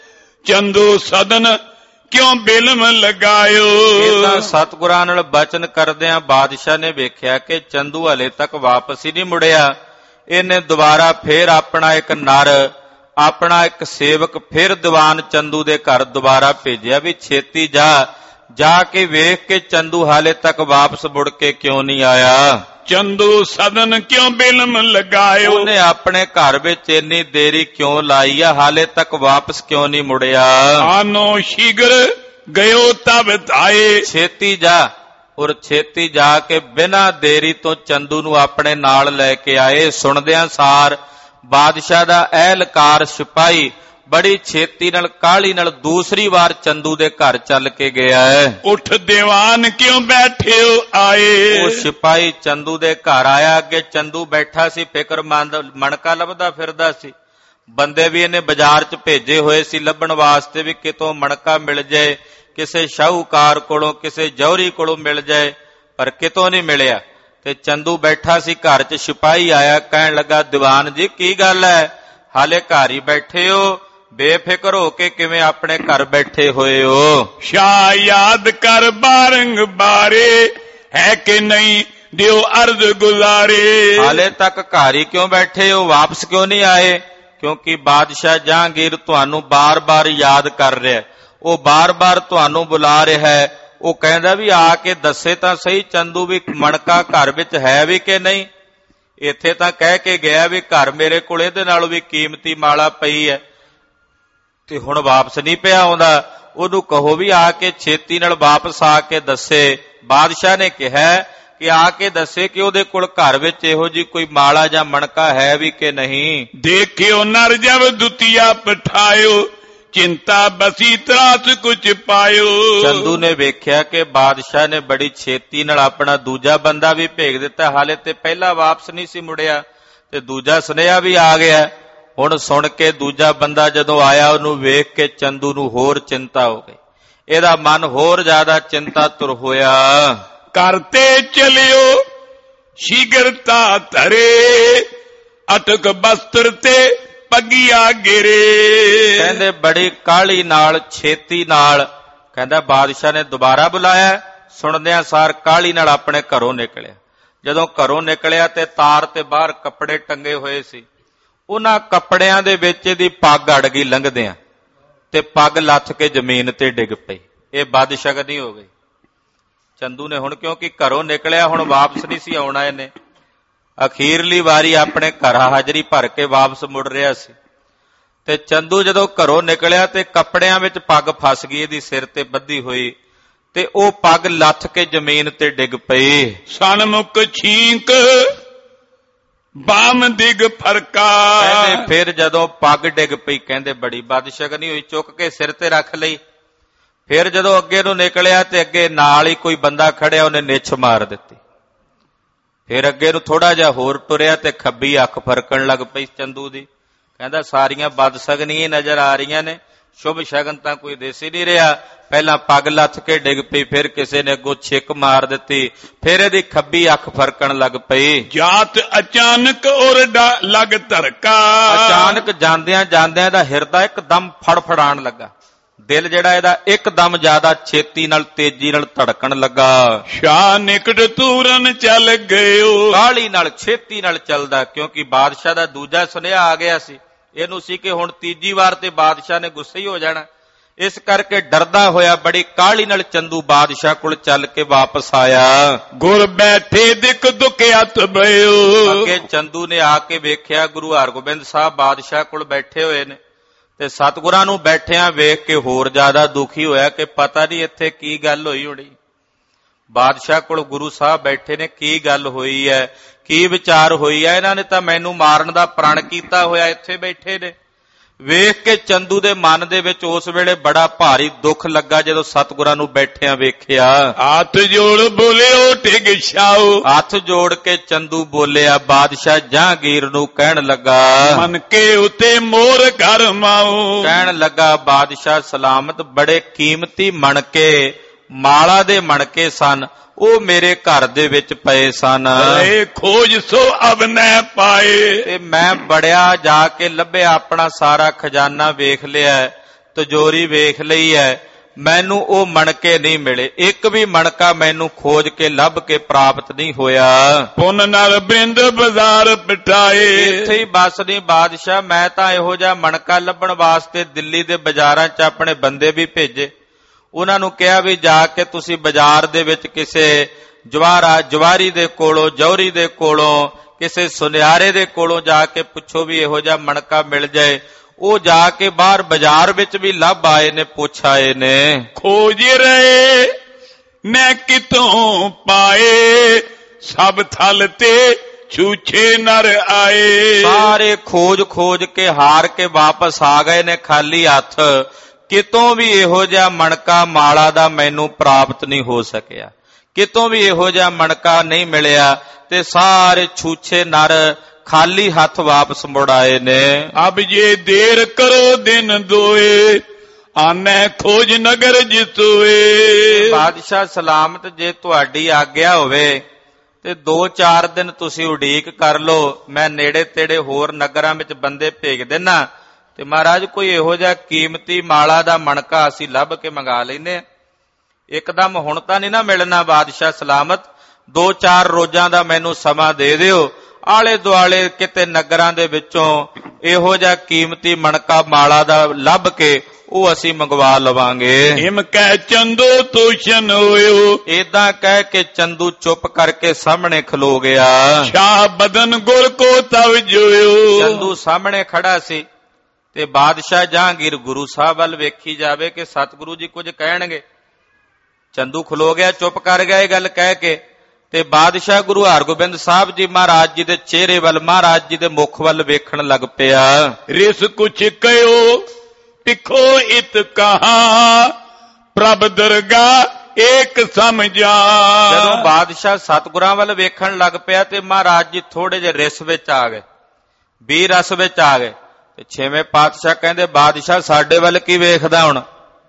ਚੰਦੂ ਸਦਨ ਕਿਉਂ ਬਿਲਮ ਲਗਾਇਓ।
ਇਹਦਾ ਸਤਿਗੁਰਾਂ ਨਾਲ ਬਚਨ ਕਰਦਿਆਂ ਬਾਦਸ਼ਾਹ ਨੇ ਵੇਖਿਆ ਕਿ ਚੰਦੂ ਹਲੇ ਤੱਕ ਵਾਪਸ ਹੀ ਨਹੀਂ ਮੁੜਿਆ। ਇਹਨੇ ਦੁਬਾਰਾ ਫੇਰ ਆਪਣਾ ਇੱਕ ਨਰ, ਆਪਣਾ ਇੱਕ ਸੇਵਕ ਫਿਰ ਦੀਵਾਨ ਚੰਦੂ ਦੇ ਘਰ ਦੁਬਾਰਾ ਭੇਜਿਆ ਵੀ ਛੇਤੀ ਜਾ, ਜਾ ਕੇ ਵੇਖ ਕੇ ਚੰਦੂ ਹਾਲੇ ਤੱਕ ਵਾਪਸ ਮੁੜ ਕੇ ਕਿਉਂ ਨਹੀਂ ਆਇਆ।
ਚੰਦੂ ਸਦਨ ਕਿਉਂ ਬਿਲਮ ਲਗਾਇਓ।
ਉਹਨੇ ਆਪਣੇ ਘਰ ਵਿੱਚ ਇੰਨੀ ਦੇਰੀ ਕਿਉਂ ਲਾਈ ਆ, ਹਾਲੇ ਤੱਕ ਵਾਪਸ ਕਿਉਂ ਨਹੀਂ ਮੁੜਿਆ।
ਆਨੋ ਸ਼ੀਗਰ ਗਇਓ ਤਬ ਧਾਏ।
ਛੇਤੀ ਜਾ, ਔਰ ਛੇਤੀ ਜਾ ਕੇ ਬਿਨਾਂ ਦੇਰੀ ਤੋਂ ਚੰਦੂ ਨੂੰ ਆਪਣੇ ਨਾਲ ਲੈ ਕੇ ਆਏ। ਸੁਣਦਿਆਂ ਸਾਰ ਬਾਦਸ਼ਾਹ ਦਾ ਅਹਿਲਕਾਰ ਸਿਪਾਹੀ ਬੜੀ ਛੇਤੀ ਨਾਲ ਕਾਹਲੀ ਨਾਲ ਦੂਸਰੀ ਵਾਰ ਚੰਦੂ ਦੇ ਘਰ ਚੱਲ ਕੇ ਗਿਆ ਹੈ।
ਉੱਠ ਦੀਵਾਨ ਕਿਉਂ ਬੈਠਿਓ ਆਏ।
ਉਹ ਸਿਪਾਹੀ ਚੰਦੂ ਦੇ ਘਰ ਆਇਆ, ਅੱਗੇ ਚੰਦੂ ਬੈਠਾ ਸੀ ਫਿਕਰਮੰਦ, ਮਣਕਾ ਲੱਭਦਾ ਫਿਰਦਾ ਸੀ। ਬੰਦੇ ਵੀ ਇਹਨੇ ਬਾਜ਼ਾਰ 'ਚ ਭੇਜੇ ਹੋਏ ਸੀ ਲੱਭਣ ਵਾਸਤੇ ਵੀ ਕਿਤੋਂ ਮਣਕਾ ਮਿਲ ਜਾਏ, ਕਿਸੇ ਸ਼ਾਹੂਕਾਰ ਕੋਲੋਂ, ਕਿਸੇ ਜੌਹਰੀ ਕੋਲੋਂ ਮਿਲ ਜਾਏ, ਪਰ ਕਿਤੋਂ ਨਹੀਂ ਮਿਲਿਆ। ਤੇ ਚੰਦੂ ਬੈਠਾ ਸੀ ਘਰ 'ਚ, ਸਿਪਾਹੀ ਆਇਆ, ਕਹਿਣ ਲੱਗਾ ਦੀਵਾਨ ਜੀ ਕੀ ਗੱਲ ਹੈ, ਹਾਲੇ ਘਰ ਹੀ ਬੈਠੇ ਹੋ, ਬੇਫਿਕਰ ਹੋ ਕੇ ਕਿਵੇਂ ਆਪਣੇ ਘਰ ਬੈਠੇ ਹੋਏ ਹੋ।
ਸ਼ਾਹ ਯਾਦ ਕਰ ਬਾਰੰਗ ਬਾਰੇ ਹੈ ਕਿ ਨਹੀਂ ਦਿਓ ਅਰਜ਼ ਗੁਜ਼ਾਰੇ।
ਹਾਲੇ ਤੱਕ ਘਰ ਹੀ ਕਿਉਂ ਬੈਠੇ ਹੋ, ਵਾਪਸ ਕਿਉਂ ਨਹੀਂ ਆਏ। ਕਿਉਂਕਿ ਬਾਦਸ਼ਾਹ ਜਹਾਂਗੀਰ ਤੁਹਾਨੂੰ ਬਾਰ-ਬਾਰ ਯਾਦ ਕਰ ਰਿਹਾ, ਉਹ ਬਾਰ-ਬਾਰ ਤੁਹਾਨੂੰ ਬੁਲਾ ਰਿਹਾ ਹੈ। ਉਹ ਕਹਿੰਦਾ ਵੀ ਆ ਕੇ ਦੱਸੇ ਤਾਂ ਸਹੀ ਚੰਦੂ ਵੀ ਮਣਕਾ ਘਰ ਵਿੱਚ ਹੈ ਵੀ ਕਿ ਨਹੀਂ। ਇੱਥੇ ਤਾਂ ਕਹਿ ਕੇ ਗਿਆ ਵੀ ਘਰ ਮੇਰੇ ਕੋਲ ਇਹਦੇ ਨਾਲੋਂ ਵੀ ਕੀਮਤੀ ਮਾਲਾ ਪਈ ਹੈ, ਤੇ ਹੁਣ ਵਾਪਸ ਨਹੀਂ ਪਿਆ ਆਉਂਦਾ। ਉਹਨੂੰ ਕਹੋ ਵੀ ਆ ਕੇ ਛੇਤੀ ਨਾਲ ਵਾਪਸ ਆ ਕੇ ਦੱਸੇ। ਬਾਦਸ਼ਾਹ ਨੇ ਕਿਹਾ ਕਿ ਆ ਕੇ ਦੱਸੇ ਕਿ ਉਹਦੇ ਕੋਲ ਘਰ ਵਿੱਚ ਇਹੋ ਜੀ ਕੋਈ ਮਾਲਾ ਜਾਂ ਮਣਕਾ ਹੈ ਵੀ ਕਿ ਨਹੀਂ।
ਦੇਖਿਓ ਨਰ ਜਬ ਦੁਤੀਆ ਪਠਾਇਓ ਚਿੰਤਾ ਬਸੀ ਤਰਾਸ ਕੁਛ ਪਾਇਓ।
ਚੰਦੂ ਨੇ ਵੇਖਿਆ ਕਿ ਬਾਦਸ਼ਾਹ ਨੇ ਬੜੀ ਛੇਤੀ ਨਾਲ ਆਪਣਾ ਦੂਜਾ ਬੰਦਾ ਵੀ ਭੇਜ ਦਿੱਤਾ, ਹਾਲੇ ਤੇ ਪਹਿਲਾ ਵਾਪਸ ਨਹੀਂ ਸੀ ਮੁੜਿਆ ਤੇ ਦੂਜਾ ਸੁਨੇਹਾ ਵੀ ਆ ਗਿਆ। ਹੁਣ ਸੁਣ ਕੇ ਦੂਜਾ ਬੰਦਾ ਜਦੋਂ ਆਇਆ, ਉਹਨੂੰ ਵੇਖ ਕੇ ਚੰਦੂ ਨੂੰ ਹੋਰ ਚਿੰਤਾ ਹੋ ਗਈ, ਇਹਦਾ ਮਨ ਹੋਰ ਜ਼ਿਆਦਾ ਚਿੰਤਾਤੁਰ ਹੋਇਆ।
ਕਰਤੇ ਚਲਿਓ ਸ਼ੀਗਰਤਾ ਧਰੇ ਅਟਕ ਬਸਤਰ ਤੇ ਪੱਗੀਆ ਗਿਰੇ।
ਕਹਿੰਦੇ ਬੜੀ ਕਾਹਲੀ ਨਾਲ, ਛੇਤੀ ਨਾਲ, ਕਹਿੰਦਾ ਬਾਦਸ਼ਾਹ ਨੇ ਦੁਬਾਰਾ ਬੁਲਾਇਆ। ਸੁਣਦਿਆਂ ਸਾਰ ਕਾਹਲੀ ਨਾਲ ਆਪਣੇ ਘਰੋਂ ਨਿਕਲਿਆ। ਜਦੋਂ ਘਰੋਂ ਨਿਕਲਿਆ ਤੇ ਤਾਰ ਤੇ ਬਾਹਰ ਕੱਪੜੇ ਟੰਗੇ ਹੋਏ ਸੀ, ਉਹਨਾਂ ਕੱਪੜਿਆਂ ਦੇ ਵਿੱਚ ਇਹਦੀ ਪੱਗ ਅੜ ਗਈ ਲੰਘਦਿਆਂ, ਤੇ ਪੱਗ ਲੱਥ ਕੇ ਜ਼ਮੀਨ ਤੇ ਡਿੱਗ ਪਈ। ਇਹ ਬਦਸ਼ਗਨੀ ਹੋ ਗਈ। ਚੰਦੂ ਨੇ ਹੁਣ ਕਿਉਂਕਿ ਘਰੋਂ ਨਿਕਲਿਆ, ਹੁਣ ਵਾਪਸ ਨਹੀਂ ਸੀ ਆਉਣਾ ਇਹਨੇ, ਅਖੀਰਲੀ ਵਾਰੀ ਆਪਣੇ ਘਰ ਹਾਜ਼ਰੀ ਭਰ ਕੇ ਵਾਪਸ ਮੁੜ ਰਿਹਾ ਸੀ। ਤੇ ਚੰਦੂ ਜਦੋਂ ਘਰੋਂ ਨਿਕਲਿਆ ਤੇ ਕੱਪੜਿਆਂ ਵਿੱਚ ਪੱਗ ਫਸ ਗਈ ਇਹਦੀ ਸਿਰ ਤੇ ਬੱਧੀ ਹੋਈ, ਤੇ ਉਹ ਪੱਗ ਲੱਥ ਕੇ ਜ਼ਮੀਨ ਤੇ ਡਿੱਗ ਪਈ।
ਸਨਮੁਖ ਛੀਂਕ ਬਾਮ ਦਿਗ ਫਰਕਾ।
ਕਹਿੰਦੇ ਫਿਰ ਜਦੋਂ ਪੱਗ ਡਿੱਗ ਪਈ, ਕਹਿੰਦੇ ਬੜੀ ਬਦਸ਼ਗਨੀ ਹੋਈ, ਚੁੱਕ ਕੇ ਸਿਰ ਤੇ ਰੱਖ ਲਈ। ਫਿਰ ਜਦੋਂ ਅੱਗੇ ਨੂੰ ਨਿਕਲਿਆ ਤੇ ਅੱਗੇ ਨਾਲ ਹੀ ਕੋਈ ਬੰਦਾ ਖੜਿਆ, ਉਹਨੇ ਨਿੱਛ ਮਾਰ ਦਿੱਤੀ। ਫਿਰ ਅੱਗੇ ਨੂੰ ਥੋੜਾ ਜਿਹਾ ਹੋਰ ਟੁਰਿਆ ਤੇ ਖੱਬੀ ਅੱਖ ਫਰਕਣ ਲੱਗ ਪਈ ਚੰਦੂ ਦੀ। ਕਹਿੰਦਾ ਸਾਰੀਆਂ ਬਦਸ਼ਗਨੀਆਂ ਨਜ਼ਰ ਆ ਰਹੀਆਂ ਨੇ, ਸ਼ੁਭ ਸ਼ਗਨ ਤਾਂ ਕੋਈ ਦਿਸ ਹੀ ਨਹੀਂ ਰਿਹਾ। ਪਹਿਲਾਂ ਪੱਗ ਲੱਥ ਕੇ ਡਿੱਗ ਪਈ, ਫਿਰ ਕਿਸੇ ਨੇ ਅੱਗੋਂ ਛਿੱਕ ਮਾਰ ਦਿੱਤੀ, ਫਿਰ ਇਹਦੀ ਖੱਬੀ ਅੱਖ ਫਰਕਣ ਲੱਗ ਪਈ।
ਜਾਤ ਅਚਾਨਕ ਔਰ ਲੱਗ ਧਰਕਾ।
ਅਚਾਨਕ ਜਾਂਦਿਆਂ ਜਾਂਦਿਆਂ ਦਾ ਹਿਰਦਾ ਇੱਕਦਮ ਫੜਫੜਾਣ ਲੱਗਾ। ਦਿਲ ਜਿਹੜਾ ਇਹਦਾ ਇੱਕਦਮ ਜ਼ਿਆਦਾ ਛੇਤੀ ਨਾਲ ਤੇਜ਼ੀ ਨਾਲ ਧੜਕਣ ਲੱਗਾ।
ਸ਼ਾਹ ਨਿਕਟ ਤੂਰਨ ਚੱਲ ਗਇਓ।
ਕਾਹਲੀ ਨਾਲ ਛੇਤੀ ਨਾਲ ਚੱਲਦਾ, ਕਿਉਂਕਿ ਬਾਦਸ਼ਾਹ ਦਾ ਦੂਜਾ ਸੁਨੇਹਾ ਆ ਗਿਆ ਸੀ। ਇਹਨੂੰ ਸੀ ਕਿ ਹੁਣ ਤੀਜੀ ਵਾਰ ਤੇ ਬਾਦਸ਼ਾਹ ਨੇ ਗੁੱਸੇ ਹੀ ਹੋ ਜਾਣਾ। ਇਸ ਕਰਕੇ ਡਰਦਾ ਹੋਇਆ ਬੜੀ ਕਾਹਲੀ ਨਾਲ ਚੰਦੂ ਬਾਦਸ਼ਾਹ ਕੋਲ ਚੱਲ ਕੇ ਵਾਪਸ ਆਇਆ।
ਗੁਰ ਬੈਠੇ ਦਿਕ ਦੁਖਿਆਤ ਭਇਓ।
ਅੱਗੇ ਚੰਦੂ ਨੇ ਆ ਕੇ ਵੇਖਿਆ ਗੁਰੂ ਹਰਗੋਬਿੰਦ ਸਾਹਿਬ ਬਾਦਸ਼ਾਹ ਕੋਲ ਬੈਠੇ ਹੋਏ ਨੇ, ਤੇ ਸਤਿਗੁਰਾਂ ਨੂੰ ਬੈਠਿਆਂ ਵੇਖ ਕੇ ਹੋਰ ਜ਼ਿਆਦਾ ਦੁਖੀ ਹੋਇਆ ਕਿ ਪਤਾ ਨਹੀਂ ਇੱਥੇ ਕੀ ਗੱਲ ਹੋਈ ਹੋਣੀ। ਬਾਦਸ਼ਾਹ ਕੋਲ ਗੁਰੂ ਸਾਹਿਬ ਬੈਠੇ ਨੇ, ਕੀ ਗੱਲ ਹੋਈ ਹੈ, ਕੀ ਵਿਚਾਰ ਹੋਈ ਹੈ? ਇਹਨਾਂ ਨੇ ਤਾਂ ਮੈਨੂੰ ਮਾਰਨ ਦਾ ਪ੍ਰਣ ਕੀਤਾ ਹੋਇਆ, ਇੱਥੇ ਬੈਠੇ ਨੇ। ਵੇਖ ਕੇ ਚੰਦੂ ਦੇ ਮਨ ਦੇ ਵਿੱਚ ਉਸ ਵੇਲੇ ਬੜਾ ਭਾਰੀ ਦੁੱਖ ਲੱਗਾ ਜਦੋਂ ਸਤਿਗੁਰਾਂ ਨੂੰ ਬੈਠਿਆਂ ਵੇਖਿਆ।
ਹੱਥ ਜੋੜ ਬੋਲਿਓ ਟਿਕ ਛਾਓ।
ਹੱਥ ਜੋੜ ਕੇ ਚੰਦੂ ਬੋਲਿਆ, ਬਾਦਸ਼ਾਹ ਜਹਾਂਗੀਰ ਨੂੰ ਕਹਿਣ ਲੱਗਾ,
ਮਨ ਕੇ ਉਤੇ ਮੋਰ ਘਰ ਮਾਓ।
ਕਹਿਣ ਲੱਗਾ, ਬਾਦਸ਼ਾਹ ਸਲਾਮਤ, ਬੜੇ ਕੀਮਤੀ ਮਣਕੇ, ਮਾਲਾ ਦੇ ਮਣਕੇ ਸਨ, ਉਹ ਮੇਰੇ ਘਰ ਦੇ ਵਿੱਚ ਪਏ ਸਨ।
ਏ ਖੋਜ ਸੋ ਅਬ ਨਹਿ ਪਾਏ।
ਤੇ ਮੈਂ ਬੜਿਆ ਜਾ ਕੇ ਲੱਭਿਆ, ਆਪਣਾ ਸਾਰਾ ਖਜ਼ਾਨਾ ਵੇਖ ਲਿਆ, ਤਿਜੋਰੀ ਵੇਖ ਲਈ ਹੈ, ਮੈਨੂੰ ਉਹ ਮਣਕੇ ਨਹੀਂ ਮਿਲੇ। ਇੱਕ ਵੀ ਮਣਕਾ ਮੈਨੂੰ ਖੋਜ ਕੇ ਲੱਭ ਕੇ ਪ੍ਰਾਪਤ ਨਹੀਂ ਹੋਇਆ।
ਪੁੰਨ ਨਰ ਬਿੰਦ ਬਾਜ਼ਾਰ ਪਟਾਏ।
ਇੱਥੇ ਹੀ ਬਸ ਨਹੀਂ ਬਾਦਸ਼ਾਹ, ਮੈਂ ਤਾਂ ਇਹੋ ਜਿਹਾ ਮਣਕਾ ਲੱਭਣ ਵਾਸਤੇ ਦਿੱਲੀ ਦੇ ਬਾਜ਼ਾਰਾਂ 'ਚ ਆਪਣੇ ਬੰਦੇ ਵੀ ਭੇਜੇ। ਉਹਨਾਂ ਨੂੰ ਕਿਹਾ ਵੀ ਜਾ ਕੇ ਤੁਸੀਂ ਬਾਜ਼ਾਰ ਦੇ ਵਿੱਚ ਕਿਸੇ ਜਵਾਰਾ ਜਵਾਰੀ ਦੇ ਕੋਲੋਂ, ਜੌਹਰੀ ਦੇ ਕੋਲੋਂ, ਕਿਸੇ ਸੁਨਿਆਰੇ ਦੇ ਕੋਲੋਂ ਜਾ ਕੇ ਪੁੱਛੋ ਵੀ ਇਹੋ ਜਿਹਾ ਮਣਕਾ ਮਿਲ ਜਾਏ। ਉਹ ਜਾ ਕੇ ਬਾਹਰ ਬਾਜ਼ਾਰ ਵਿੱਚ ਵੀ ਲੱਭ ਆਏ ਨੇ, ਪੁੱਛ ਆਏ ਨੇ।
ਖੋਜ ਰਹੇ ਮੈਂ ਕਿਤੋਂ ਪਾਏ, ਸਭ ਥਲ ਤੇ ਛੂਛੇ ਨਰ ਆਏ। ਸਾਰੇ
ਖੋਜ ਖੋਜ ਕੇ ਹਾਰ ਕੇ ਵਾਪਸ ਆ ਗਏ ਨੇ ਖਾਲੀ ਹੱਥ। ਕਿਤੋਂ ਵੀ ਇਹੋ ਜਿਹਾ ਮਣਕਾ ਮਾਲਾ ਦਾ ਮੈਨੂੰ ਪ੍ਰਾਪਤ ਨਹੀਂ ਹੋ ਸਕਿਆ, ਕਿਤੋਂ ਵੀ ਇਹੋ ਜਿਹਾ ਮਣਕਾ ਨਹੀਂ ਮਿਲਿਆ, ਤੇ ਸਾਰੇ ਛੂਛੇ ਨਰ ਖਾਲੀ ਹੱਥ ਵਾਪਸ ਮੁੜ ਆਏ ਨੇ।
ਅਬ ਜੇ ਦੇਰ ਕਰੋ ਦਿਨ ਦੋਏ, ਆਨੇ ਖੋਜ ਨਗਰ ਜਿਤੋਏ।
ਬਾਦਸ਼ਾਹ ਸਲਾਮਤ, ਜੇ ਤੁਹਾਡੀ ਆਗਿਆ ਹੋਵੇ ਤੇ ਦੋ ਚਾਰ ਦਿਨ ਤੁਸੀਂ ਉਡੀਕ ਕਰ ਲੋ, ਮੈਂ ਨੇੜੇ ਤੇੜੇ ਹੋਰ ਨਗਰਾਂ ਵਿੱਚ ਬੰਦੇ ਭੇਜ ਦੇਣਾ, ਤੇ ਮਹਾਰਾਜ ਕੋਈ ਇਹੋ ਜਿਹਾ ਕੀਮਤੀ ਮਾਲਾ ਦਾ ਮਣਕਾ ਅਸੀਂ ਲੱਭ ਕੇ ਮੰਗਾ ਲੈਨੇ ਆ। ਇੱਕਦਮ ਹੁਣ ਤਾਂ ਨਹੀਂ ਨਾ ਮਿਲਣਾ ਬਾਦਸ਼ਾਹ ਸਲਾਮਤ, ਦੋ ਚਾਰ ਰੋਜ਼ਾਂ ਦਾ ਮੈਨੂੰ ਸਮਾਂ ਦੇ ਦਿਓ। ਆਲੇ ਦੁਆਲੇ ਕਿਤੇ ਨਗਰਾਂ ਦੇ ਵਿੱਚੋਂ ਇਹੋ ਜਿਹਾ ਕੀਮਤੀ ਮਣਕਾ ਮਾਲਾ ਦਾ ਲੱਭ ਕੇ ਉਹ ਅਸੀਂ ਮੰਗਵਾ ਲਵਾਂਗੇ।
ਹਿਮ ਕਹਿ ਚੰਦੂ ਤੂਸ਼ਨ ਹੋਇਓ।
ਏਦਾਂ ਕਹਿ ਕੇ ਚੰਦੂ ਚੁੱਪ ਕਰਕੇ ਸਾਹਮਣੇ ਖਲੋ ਗਿਆ।
ਸ਼ਾਹ ਬਦਨ ਗੁਰ ਕੋ ਤਵ ਜੋਇਓ।
ਚੰਦੂ ਸਾਹਮਣੇ ਖੜਾ ਸੀ ਤੇ ਬਾਦਸ਼ਾਹ ਜਹਾਂਗੀਰ ਗੁਰੂ ਸਾਹਿਬ ਵੱਲ ਵੇਖੀ ਜਾਵੇ ਕਿ ਸਤਿਗੁਰੂ ਜੀ ਕੁਝ ਕਹਿਣਗੇ। ਚੰਦੂ ਖਲੋ ਗਿਆ, ਚੁੱਪ ਕਰ ਗਿਆ ਇਹ ਗੱਲ ਕਹਿ ਕੇ, ਤੇ ਬਾਦਸ਼ਾਹ ਗੁਰੂ ਹਰਗੋਬਿੰਦ ਸਾਹਿਬ ਜੀ ਮਹਾਰਾਜ ਜੀ ਦੇ ਚਿਹਰੇ ਵੱਲ, ਮਹਾਰਾਜ ਜੀ ਦੇ ਮੁਖ ਵੱਲ ਵੇਖਣ ਲੱਗ ਪਿਆ।
ਰਿਸ ਕੁਛ ਕਹਿਓ ਤਿਖੋ ਇਤ ਕਹਾ, ਪ੍ਰਭ ਦਰਗਾ ਏਕ ਸਮਝਾ।
ਜਦੋਂ ਬਾਦਸ਼ਾਹ ਸਤਿਗੁਰਾਂ ਵੱਲ ਵੇਖਣ ਲੱਗ ਪਿਆ ਤੇ ਮਹਾਰਾਜ ਜੀ ਥੋੜੇ ਜਿਹੇ ਰਿਸ ਵਿੱਚ ਆ ਗਏ, ਵੀ ਰਸ ਵਿੱਚ ਆ ਗਏ। ਤੇ ਛੇਵੇਂ ਪਾਤਸ਼ਾਹ ਕਹਿੰਦੇ, ਬਾਦਸ਼ਾਹ ਸਾਡੇ ਵੱਲ ਕੀ ਵੇਖਦਾ ਹੁਣ?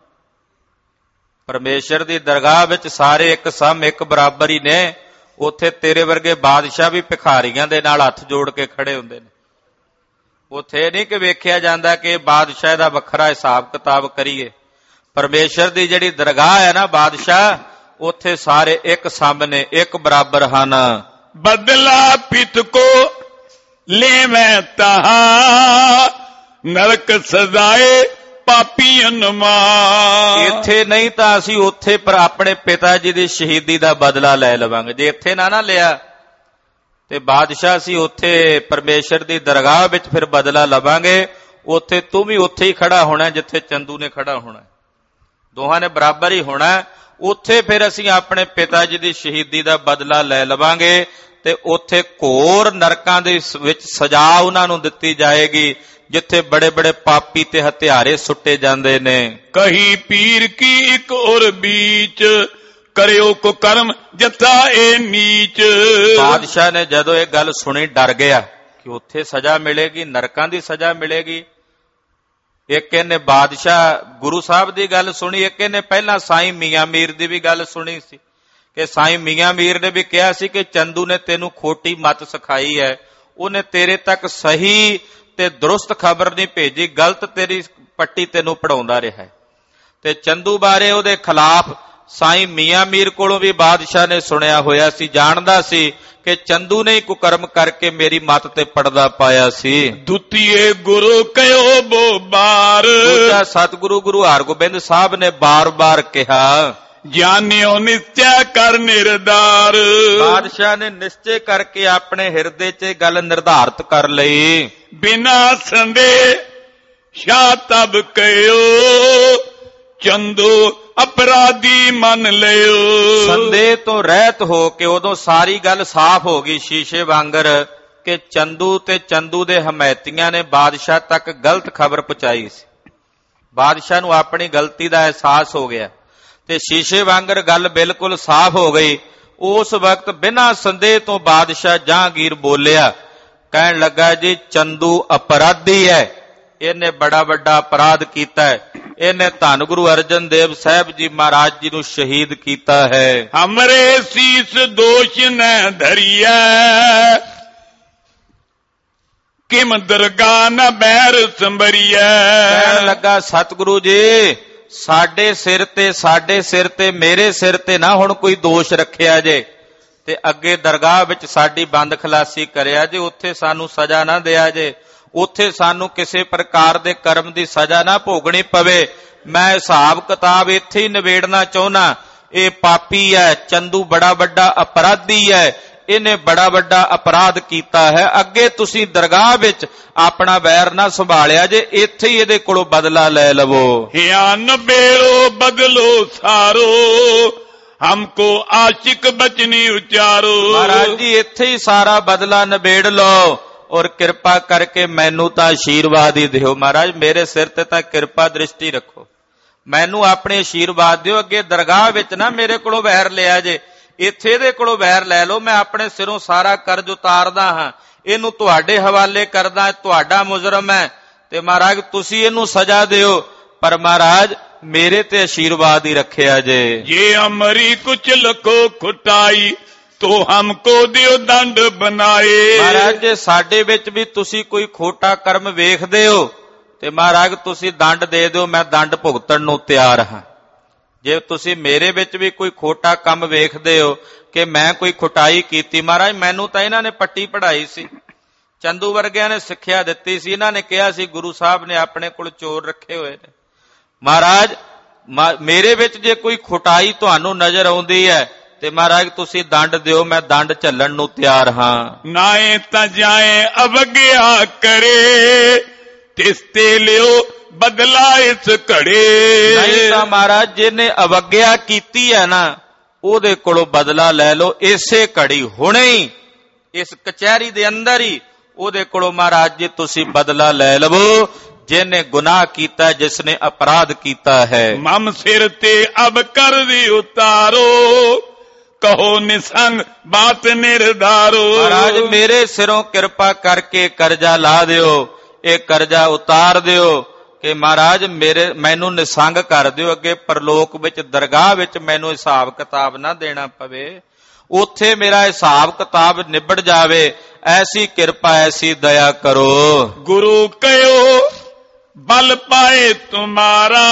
ਪਰਮੇਸ਼ਰ ਦੀ ਦਰਗਾਹ ਵਿੱਚ ਸਾਰੇ ਇੱਕ ਸਮ ਇੱਕ ਬਰਾਬਰ ਹੀ ਨੇ। ਉੱਥੇ ਤੇਰੇ ਵਰਗੇ ਬਾਦਸ਼ਾਹ ਵੀ ਭਿਖਾਰੀਆਂ ਦੇ ਨਾਲ ਹੱਥ ਜੋੜ ਕੇ ਖੜੇ ਹੁੰਦੇ ਨੇ। ਉੱਥੇ ਨਹੀਂ ਕਿ ਵੇਖਿਆ ਜਾਂਦਾ ਕਿ ਬਾਦਸ਼ਾਹ ਦਾ ਵੱਖਰਾ ਹਿਸਾਬ ਕਿਤਾਬ ਕਰੀਏ। ਪਰਮੇਸ਼ਰ ਦੀ ਜਿਹੜੀ ਦਰਗਾਹ ਹੈ ਨਾ ਬਾਦਸ਼ਾਹ, ਉੱਥੇ ਸਾਰੇ ਇੱਕ ਸਮ ਨੇ, ਇੱਕ ਬਰਾਬਰ ਹਨ।
ਬਦਲਾ ਪਿਤ ਕੋ ਲੈ ਮੈਂ ਤਹਾ, ਨਰਕ ਸਜ਼ਾਏ ਪਾਪੀ ਅਨਮਾ।
ਇੱਥੇ ਨਹੀਂ ਤਾਂ ਅਸੀਂ ਉੱਥੇ ਪਰ ਆਪਣੇ ਪਿਤਾ ਜੀ ਦੀ ਸ਼ਹੀਦੀ ਦਾ ਬਦਲਾ ਲੈ ਲਵਾਂਗੇ। ਜੇ ਇੱਥੇ ਨਾ ਨਾ ਲਿਆ ਤੇ ਬਾਦਸ਼ਾਹ ਅਸੀਂ ਉੱਥੇ ਪਰਮੇਸ਼ਰ ਦੀ ਦਰਗਾਹ ਵਿੱਚ ਫਿਰ ਬਦਲਾ ਲਵਾਂਗੇ। ਉੱਥੇ ਤੂੰ ਵੀ ਉੱਥੇ ਹੀ ਖੜਾ ਹੋਣਾ ਜਿੱਥੇ ਚੰਦੂ ਨੇ ਖੜਾ ਹੋਣਾ, ਦੋਹਾਂ ਨੇ ਬਰਾਬਰ ਹੀ ਹੋਣਾ। ਉੱਥੇ ਫਿਰ ਅਸੀਂ ਆਪਣੇ ਪਿਤਾ ਜੀ ਦੀ ਸ਼ਹੀਦੀ ਦਾ ਬਦਲਾ ਲੈ ਲਵਾਂਗੇ। ਤੇ ਉੱਥੇ ਘੋਰ ਨਰਕਾਂ ਦੇ ਵਿੱਚ ਸਜ਼ਾ ਉਹਨਾਂ ਨੂੰ ਦਿੱਤੀ ਜਾਏਗੀ, ਜਿੱਥੇ ਬੜੇ ਬੜੇ ਪਾਪੀ ਤੇ ਹਥਿਆਰੇ ਸੁੱਟੇ ਜਾਂਦੇ ਨੇ।
ਕਹੀ ਪੀਰ ਕੀ ਇੱਕ ਔਰ ਬੀਚ, ਕਰਿਓ ਕੋ ਕਰਮ ਜਥਾ ਇਹ ਨੀਚ।
ਬਾਦਸ਼ਾਹ ਨੇ ਜਦੋਂ ਇਹ ਗੱਲ ਸੁਣੀ ਡਰ ਗਿਆ ਕਿ ਉੱਥੇ ਸਜ਼ਾ ਮਿਲੇਗੀ, ਨਰਕਾਂ ਦੀ ਸਜ਼ਾ ਮਿਲੇਗੀ। ਇੱਕ ਇਹਨੇ ਬਾਦਸ਼ਾਹ ਗੁਰੂ ਸਾਹਿਬ ਦੀ ਗੱਲ ਸੁਣੀ, ਇੱਕ ਇਹਨੇ ਪਹਿਲਾਂ ਸਾਈਂ ਮੀਆਂ ਮੀਰ ਦੀ ਵੀ ਗੱਲ ਸੁਣੀ ਸੀ ਕਿ ਸਾਈਂ ਮੀਆਂ ਮੀਰ ਨੇ ਵੀ ਕਿਹਾ ਸੀ ਕਿ ਚੰਦੂ ਨੇ ਤੈਨੂੰ ਖੋਟੀ ਮੱਤ ਸਿਖਾਈ ਹੈ, ਉਹਨੇ ਤੇਰੇ ਤੱਕ ਸਹੀ ਤੇ ਦਰੁਸਤ ਖਬਰ ਨਹੀਂ ਭੇਜੀ, ਗਲਤ ਤੇਰੀ ਪੱਟੀ ਤੈਨੂੰ ਪੜਾਉਂਦਾ ਰਿਹਾ। ਤੇ ਚੰਦੂ ਬਾਰੇ ਉਹਦੇ ਖਿਲਾਫ ਸਾਈਂ ਮੀਆਂ ਮੀਰ ਕੋਲੋਂ ਵੀ ਬਾਦਸ਼ਾਹ ਨੇ ਸੁਣਿਆ ਹੋਇਆ ਸੀ, ਜਾਣਦਾ ਸੀ ਕਿ ਚੰਦੂ ਨੇ ਹੀ ਕੁਕਰਮ ਕਰਕੇ ਮੇਰੀ ਮੱਤ ਤੇ ਪੜਦਾ ਪਾਇਆ ਸੀ।
ਦੁਤੀਏ ਗੁਰੂ ਕਹਿਓ ਬੋ ਬਾਰ,
ਦੂਜਾ ਸਤਿਗੁਰੂ ਗੁਰੂ ਹਰਗੋਬਿੰਦ ਸਾਹਿਬ ਨੇ ਬਾਰ-ਬਾਰ ਕਿਹਾ,
ਜਾਣਿਓ ਨਿਸ਼ਚੈ ਕਰ ਨਿਰਧਾਰ।
ਬਾਦਸ਼ਾਹ ਨੇ ਨਿਸ਼ਚੈ ਕਰਕੇ ਆਪਣੇ ਹਿਰਦੇ 'ਚ ਗੱਲ ਨਿਰਧਾਰਤ ਕਰ ਲਈ।
ਬਿਨਾ ਸੰਦੇ ਸ਼ਾ ਤਬ ਕਹਿਓ, ਚੰਦੂ ਅਪਰਾਧੀ ਮੰਨ ਲਿਓ।
ਸੰਦੇਹ ਤੋਂ ਰਹਿਤ ਹੋ ਕੇ ਉਦੋਂ ਸਾਰੀ ਗੱਲ ਸਾਫ਼ ਹੋ ਗਈ ਸ਼ੀਸ਼ੇ ਵਾਂਗਰ ਕਿ ਚੰਦੂ ਤੇ ਚੰਦੂ ਦੇ ਹਮੈਤੀਆਂ ਨੇ ਬਾਦਸ਼ਾਹ ਤੱਕ ਗਲਤ ਖਬਰ ਪਹੁੰਚਾਈ ਸੀ। ਬਾਦਸ਼ਾਹ ਨੂੰ ਆਪਣੀ ਗਲਤੀ ਦਾ ਅਹਿਸਾਸ ਹੋ ਗਿਆ ਤੇ ਸ਼ੀਸ਼ੇ ਵਾਂਗਰ ਗੱਲ ਬਿਲਕੁਲ ਸਾਫ਼ ਹੋ ਗਈ। ਉਸ ਵਕਤ ਬਿਨਾਂ ਸੰਦੇਹ ਤੋਂ ਬਾਦਸ਼ਾਹ ਜਹਾਂਗੀਰ ਬੋਲਿਆ, ਕਹਿਣ ਲੱਗਾ ਜੀ ਚੰਦੂ ਅਪਰਾਧੀ ਹੈ, ਇਹਨੇ ਬੜਾ ਵੱਡਾ ਅਪਰਾਧ ਕੀਤਾ ਹੈ, ਇਹਨੇ ਧੰਨ ਗੁਰੂ ਅਰਜਨ ਦੇਵ ਸਾਹਿਬ ਜੀ ਮਹਾਰਾਜ ਜੀ ਨੂੰ ਸ਼ਹੀਦ ਕੀਤਾ ਹੈ।
ਹਮਰੇ ਸੀਸ ਦੋਸ਼ ਨ ਧਰੀਐ, ਕਿਮ ਦਰਗਾਹ ਨ ਬੈਰ ਸੰਭਰੀਐ।
ਕਹਿਣ ਲੱਗਾ ਸਤਿਗੁਰੂ ਜੀ ਸਾਡੇ ਸਿਰ ਤੇ ਸਾਡੇ ਸਿਰ ਤੇ ਮੇਰੇ ਸਿਰ ਤੇ ਨਾ ਹੁਣ ਕੋਈ ਦੋਸ਼ ਰੱਖਿਆ ਜੇ, ਤੇ ਅੱਗੇ ਦਰਗਾਹ ਵਿੱਚ ਸਾਡੀ ਬੰਦ ਖਲਾਸੀ ਕਰਿਆ ਜੇ, ਉੱਥੇ ਸਾਨੂੰ ਸਜ਼ਾ ਨਾ ਦਿਆ ਜੇ, ਉੱਥੇ ਸਾਨੂੰ ਕਿਸੇ ਪ੍ਰਕਾਰ ਦੇ ਕਰਮ ਦੀ ਸਜ਼ਾ ਨਾ ਭੋਗਣੀ ਪਵੇ। ਮੈਂ ਹਿਸਾਬ ਕਿਤਾਬ ਇੱਥੇ ਹੀ ਨਿਬੇੜਨਾ ਚਾਹੁੰਦਾ। ਇਹ ਪਾਪੀ ਹੈ, ਚੰਦੂ ਬੜਾ ਵੱਡਾ ਅਪਰਾਧੀ ਹੈ, ਇਹਨੇ ਬੜਾ ਵੱਡਾ ਅਪਰਾਧ ਕੀਤਾ ਹੈ। ਅੱਗੇ ਤੁਸੀਂ ਦਰਗਾਹ ਵਿੱਚ ਆਪਣਾ ਵੈਰ ਨਾ ਸੰਭਾਲਿਆ ਜੇ, ਇੱਥੇ ਹੀ ਇਹਦੇ ਕੋਲੋਂ ਬਦਲਾ ਲੈ ਲਵੋ।
ਹਿਆਨ ਬੇੜੋ ਬਦਲੋ ਸਾਰੋ, ਹਮਕੋ ਆਸ਼ਿਕ ਬਚਨੀ ਉਚਾਰੋ।
ਮਹਾਰਾਜ ਜੀ ਇੱਥੇ ਹੀ ਸਾਰਾ ਬਦਲਾ ਨਿਬੇੜ ਲਓ ਔਰ ਕਿਰਪਾ ਕਰਕੇ ਮੈਨੂੰ ਤਾਂ ਆਸ਼ੀਰਵਾਦ ਹੀ ਦਿਓ। ਮਹਾਰਾਜ ਮੇਰੇ ਸਿਰ ਤੇ ਤਾਂ ਕਿਰਪਾ ਦ੍ਰਿਸ਼ਟੀ ਰੱਖੋ, ਮੈਨੂੰ ਆਪਣੇ ਆਸ਼ੀਰਵਾਦ ਦਿਓ। ਅੱਗੇ ਦਰਗਾਹ ਵਿੱਚ ਨਾ ਮੇਰੇ ਕੋਲੋਂ ਵੈਰ ਲਿਆ ਜੇ, ਇੱਥੇ ਇਹਦੇ ਕੋਲੋਂ ਵੈਰ ਲੈ ਲਓ। ਮੈਂ ਆਪਣੇ ਸਿਰੋਂ ਸਾਰਾ ਕਰਜ਼ ਉਤਾਰਦਾ ਹਾਂ, ਇਹਨੂੰ ਤੁਹਾਡੇ ਹਵਾਲੇ ਕਰਦਾ, ਤੁਹਾਡਾ ਮੁਜਰਮ ਹੈ ਤੇ ਮਹਾਰਾਜ ਤੁਸੀਂ ਇਹਨੂੰ ਸਜ਼ਾ ਦਿਓ, ਪਰ ਮਹਾਰਾਜ ਮੇਰੇ ਤੇ ਆਸ਼ੀਰਵਾਦ ਹੀ ਰੱਖਿਆ ਜੇ।
ਜੇ ਅਮਰੀ ਕੁਛ ਲਖੋ ਖੁਟਾਈ ਤੋ ਹਮਕੋ ਦਿਓ ਦੰਡ ਬਣਾਏ।
ਮਹਾਰਾਜ ਜੇ ਸਾਡੇ ਵਿੱਚ ਵੀ ਤੁਸੀਂ ਕੋਈ ਖੋਟਾ ਕਰਮ ਵੇਖਦੇ ਹੋ ਤੇ ਮਹਾਰਾਜ ਤੁਸੀਂ ਦੰਡ ਦੇ ਦਿਓ, ਮੈਂ ਦੰਡ ਭੁਗਤਣ ਨੂੰ ਤਿਆਰ ਹਾਂ। ਜੇ ਤੁਸੀਂ ਮੇਰੇ ਵਿੱਚ ਵੀ ਕੋਈ ਖੋਟਾ ਕੰਮ ਵੇਖਦੇ ਹੋ ਕਿ ਮੈਂ ਕੋਈ ਖੁਟਾਈ ਕੀਤੀ, ਮਹਾਰਾਜ ਮੈਨੂੰ ਤਾਂ ਇਹਨਾਂ ਨੇ ਪੱਟੀ ਪੜਾਈ ਸੀ, ਚੰਦੂ ਵਰਗਿਆਂ ਨੇ ਸਿੱਖਿਆ ਦਿੱਤੀ ਸੀ, ਇਹਨਾਂ ਨੇ ਕਿਹਾ ਸੀ ਗੁਰੂ ਸਾਹਿਬ ਨੇ ਆਪਣੇ ਕੋਲ ਚੋਰ ਰੱਖੇ ਹੋਏ ਨੇ। ਮਹਾਰਾਜ ਮੇਰੇ ਵਿੱਚ ਜੇ ਕੋਈ ਖੁਟਾਈ ਤੁਹਾਨੂੰ ਨਜ਼ਰ ਆਉਂਦੀ ਹੈ ਤੇ ਮਹਾਰਾਜ ਤੁਸੀਂ ਦੰਡ ਦਿਓ, ਮੈਂ ਦੰਡ ਝੱਲਣ ਨੂੰ ਤਿਆਰ ਹਾਂ।
ਨਾਏ ਤਾਂ ਜਾਏ ਅਵਗਿਆ ਕਰੇ, ਤਿਸ ਤੇ ਲਿਓ ਬਦਲਾ ਇਸ ਘੜੇ।
ਨਹੀਂ ਤਾਂ ਮਹਾਰਾਜ ਜਿਹਨੇ ਅਵਗਿਆ ਕੀਤੀ ਹੈ ਨਾ ਉਹਦੇ ਕੋਲੋਂ ਬਦਲਾ ਲੈ ਲਓ, ਇਸੇ ਘੜੀ ਹੁਣੇ ਹੀ ਇਸ ਕਚਹਿਰੀ ਦੇ ਅੰਦਰ ਹੀ ਉਹਦੇ ਕੋਲੋਂ ਮਹਾਰਾਜ ਜੀ ਤੁਸੀਂ ਬਦਲਾ ਲੈ ਲਵੋ, ਜਿਹਨੇ ਗੁਨਾਹ ਕੀਤਾ, ਜਿਸਨੇ ਅਪਰਾਧ ਕੀਤਾ ਹੈ।
ਮਮ ਸਿਰ ਤੇ ਅਬ ਕਰ ਦੀ ਉਤਾਰੋ, ਕਹੋ ਨਿਸੰਗ ਬਾਤ ਨਿਰਧਾਰੋ।
ਮਹਾਰਾਜ ਮੇਰੇ ਸਿਰੋਂ ਕਿਰਪਾ ਕਰਕੇ ਕਰਜ਼ਾ ਲਾ ਦਿਓ, ਇਹ ਕਰਜ਼ਾ ਉਤਾਰ ਦਿਓ ਕਿ ਮਹਾਰਾਜ ਮੇਰੇ ਮੈਨੂੰ ਨਿਸੰਗ ਕਰ ਦਿਓ, ਅੱਗੇ ਪਰਲੋਕ ਵਿੱਚ ਦਰਗਾਹ ਵਿੱਚ ਮੈਨੂੰ ਹਿਸਾਬ ਕਿਤਾਬ ਨਾ ਦੇਣਾ ਪਵੇ, ਉੱਥੇ ਮੇਰਾ ਹਿਸਾਬ ਕਿਤਾਬ ਨਿਬੜ ਜਾਵੇ, ਐਸੀ ਕਿਰਪਾ ਐਸੀ ਦਇਆ ਕਰੋ।
ਗੁਰੂ ਕਹਿਓ ਬਲ ਪਾਏ ਤੁਮਾਰਾ,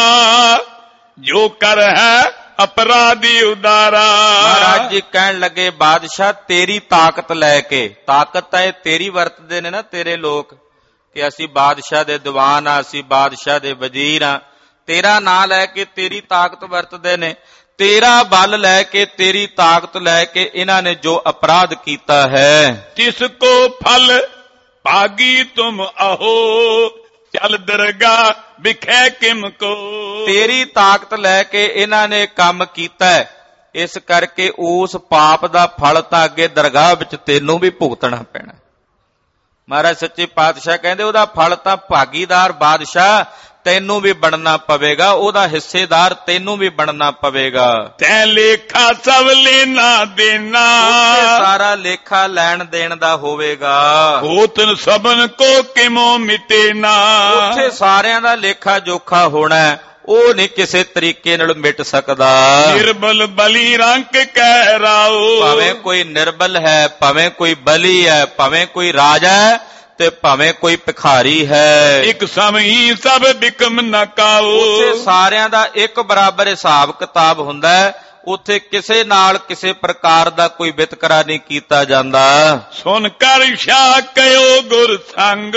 ਜੋ ਕਰ ਹੈ ਅਪਰਾਧੀ ਉਦਾਰਾ।
ਮਹਾਰਾਜ ਜੀ ਕਹਿਣ ਲੱਗੇ ਬਾਦਸ਼ਾਹ ਤੇਰੀ ਤਾਕਤ ਲੈ ਕੇ, ਤਾਕਤ ਤਾਂ ਇਹ ਤੇਰੀ ਵਰਤਦੇ ਨੇ ਨਾ ਤੇਰੇ ਲੋਕ ਕਿ ਅਸੀਂ ਬਾਦਸ਼ਾਹ ਦੇ ਦੀਵਾਨ ਆ, ਅਸੀਂ ਬਾਦਸ਼ਾਹ ਦੇ ਵਜ਼ੀਰ ਆ, ਤੇਰਾ ਨਾਂ ਲੈ ਕੇ ਤੇਰੀ ਤਾਕਤ ਵਰਤਦੇ ਨੇ, ਤੇਰਾ ਬਲ ਲੈ ਕੇ ਤੇਰੀ ਤਾਕਤ ਲੈ ਕੇ ਇਹਨਾਂ ਨੇ ਜੋ ਅਪਰਾਧ ਕੀਤਾ ਹੈ।
ਤਿਸ ਕੋ ਫਲ ਭਾਗੀ ਤੁਮ ਆਹੋ, ਚੱਲ ਦਰਗਾਹ ਵਿਖੇ ਕਿਮ ਕੋ।
ਤੇਰੀ ਤਾਕਤ ਲੈ ਕੇ ਇਹਨਾਂ ਨੇ ਕੰਮ ਕੀਤਾ ਹੈ, ਇਸ ਕਰਕੇ ਉਸ ਪਾਪ ਦਾ ਫਲ ਤਾਂ ਅੱਗੇ ਦਰਗਾਹ ਵਿੱਚ ਤੈਨੂੰ ਵੀ ਭੁਗਤਣਾ ਪੈਣਾ। ਮਹਾਰਾਜ ਸੱਚੇ ਪਾਤਸ਼ਾਹ ਕਹਿੰਦੇ ਉਹਦਾ ਫਲ ਤਾਂ ਭਾਗੀਦਾਰ ਬਾਦਸ਼ਾਹ ਤੈਨੂੰ ਵੀ ਬਣਨਾ ਪਵੇਗਾ, ਉਹਦਾ ਹਿੱਸੇਦਾਰ ਤੈਨੂੰ ਵੀ ਬਣਨਾ ਪਵੇਗਾ।
ਤੈ ਲੇਖਾ ਸਭ ਲੈਣਾ ਦੇਣਾ,
ਸਾਰਾ ਲੇਖਾ ਲੈਣ ਦੇਣ ਦਾ ਹੋਵੇਗਾ।
ਹੋਤਨ ਸਭਨ ਕੋ ਕਿਮੋ ਮਿਟੇਨਾ,
ਉੱਥੇ ਸਾਰਿਆਂ ਦਾ ਲੇਖਾ ਜੋਖਾ ਹੋਣਾ, ਉਹ ਨਹੀਂ ਕਿਸੇ ਤਰੀਕੇ ਨਾਲ ਮਿਟ ਸਕਦਾ।
ਨਿਰਬਲ ਬਲੀ ਰੰਕ ਕਹਿ ਰਾਓ,
ਭਾਵੇਂ ਕੋਈ ਨਿਰਬਲ ਹੈ, ਭਾਵੇਂ ਕੋਈ ਬਲੀ ਹੈ, ਭਾਵੇਂ ਕੋਈ ਰਾਜਾ ਹੈ ਤੇ ਭਾਵੇਂ ਕੋਈ ਭਿਖਾਰੀ ਹੈ,
ਇੱਕ ਸਮਹੀ ਸਭ ਬਿਕਮ ਨਾ ਕਾਓ।
ਉੱਥੇ ਸਾਰਿਆਂ ਦਾ ਇੱਕ ਬਰਾਬਰ ਹਿਸਾਬ ਕਿਤਾਬ ਹੁੰਦਾ ਹੈ, ਉੱਥੇ ਕਿਸੇ ਨਾਲ ਕਿਸੇ ਪ੍ਰਕਾਰ ਦਾ ਕੋਈ ਵਿਤਕਰਾ ਨਹੀਂ ਕੀਤਾ ਜਾਂਦਾ।
ਸੁਨ ਕਰ ਸ਼ਾਹ ਕਯੋ ਗੁਰ ਸੰਗ,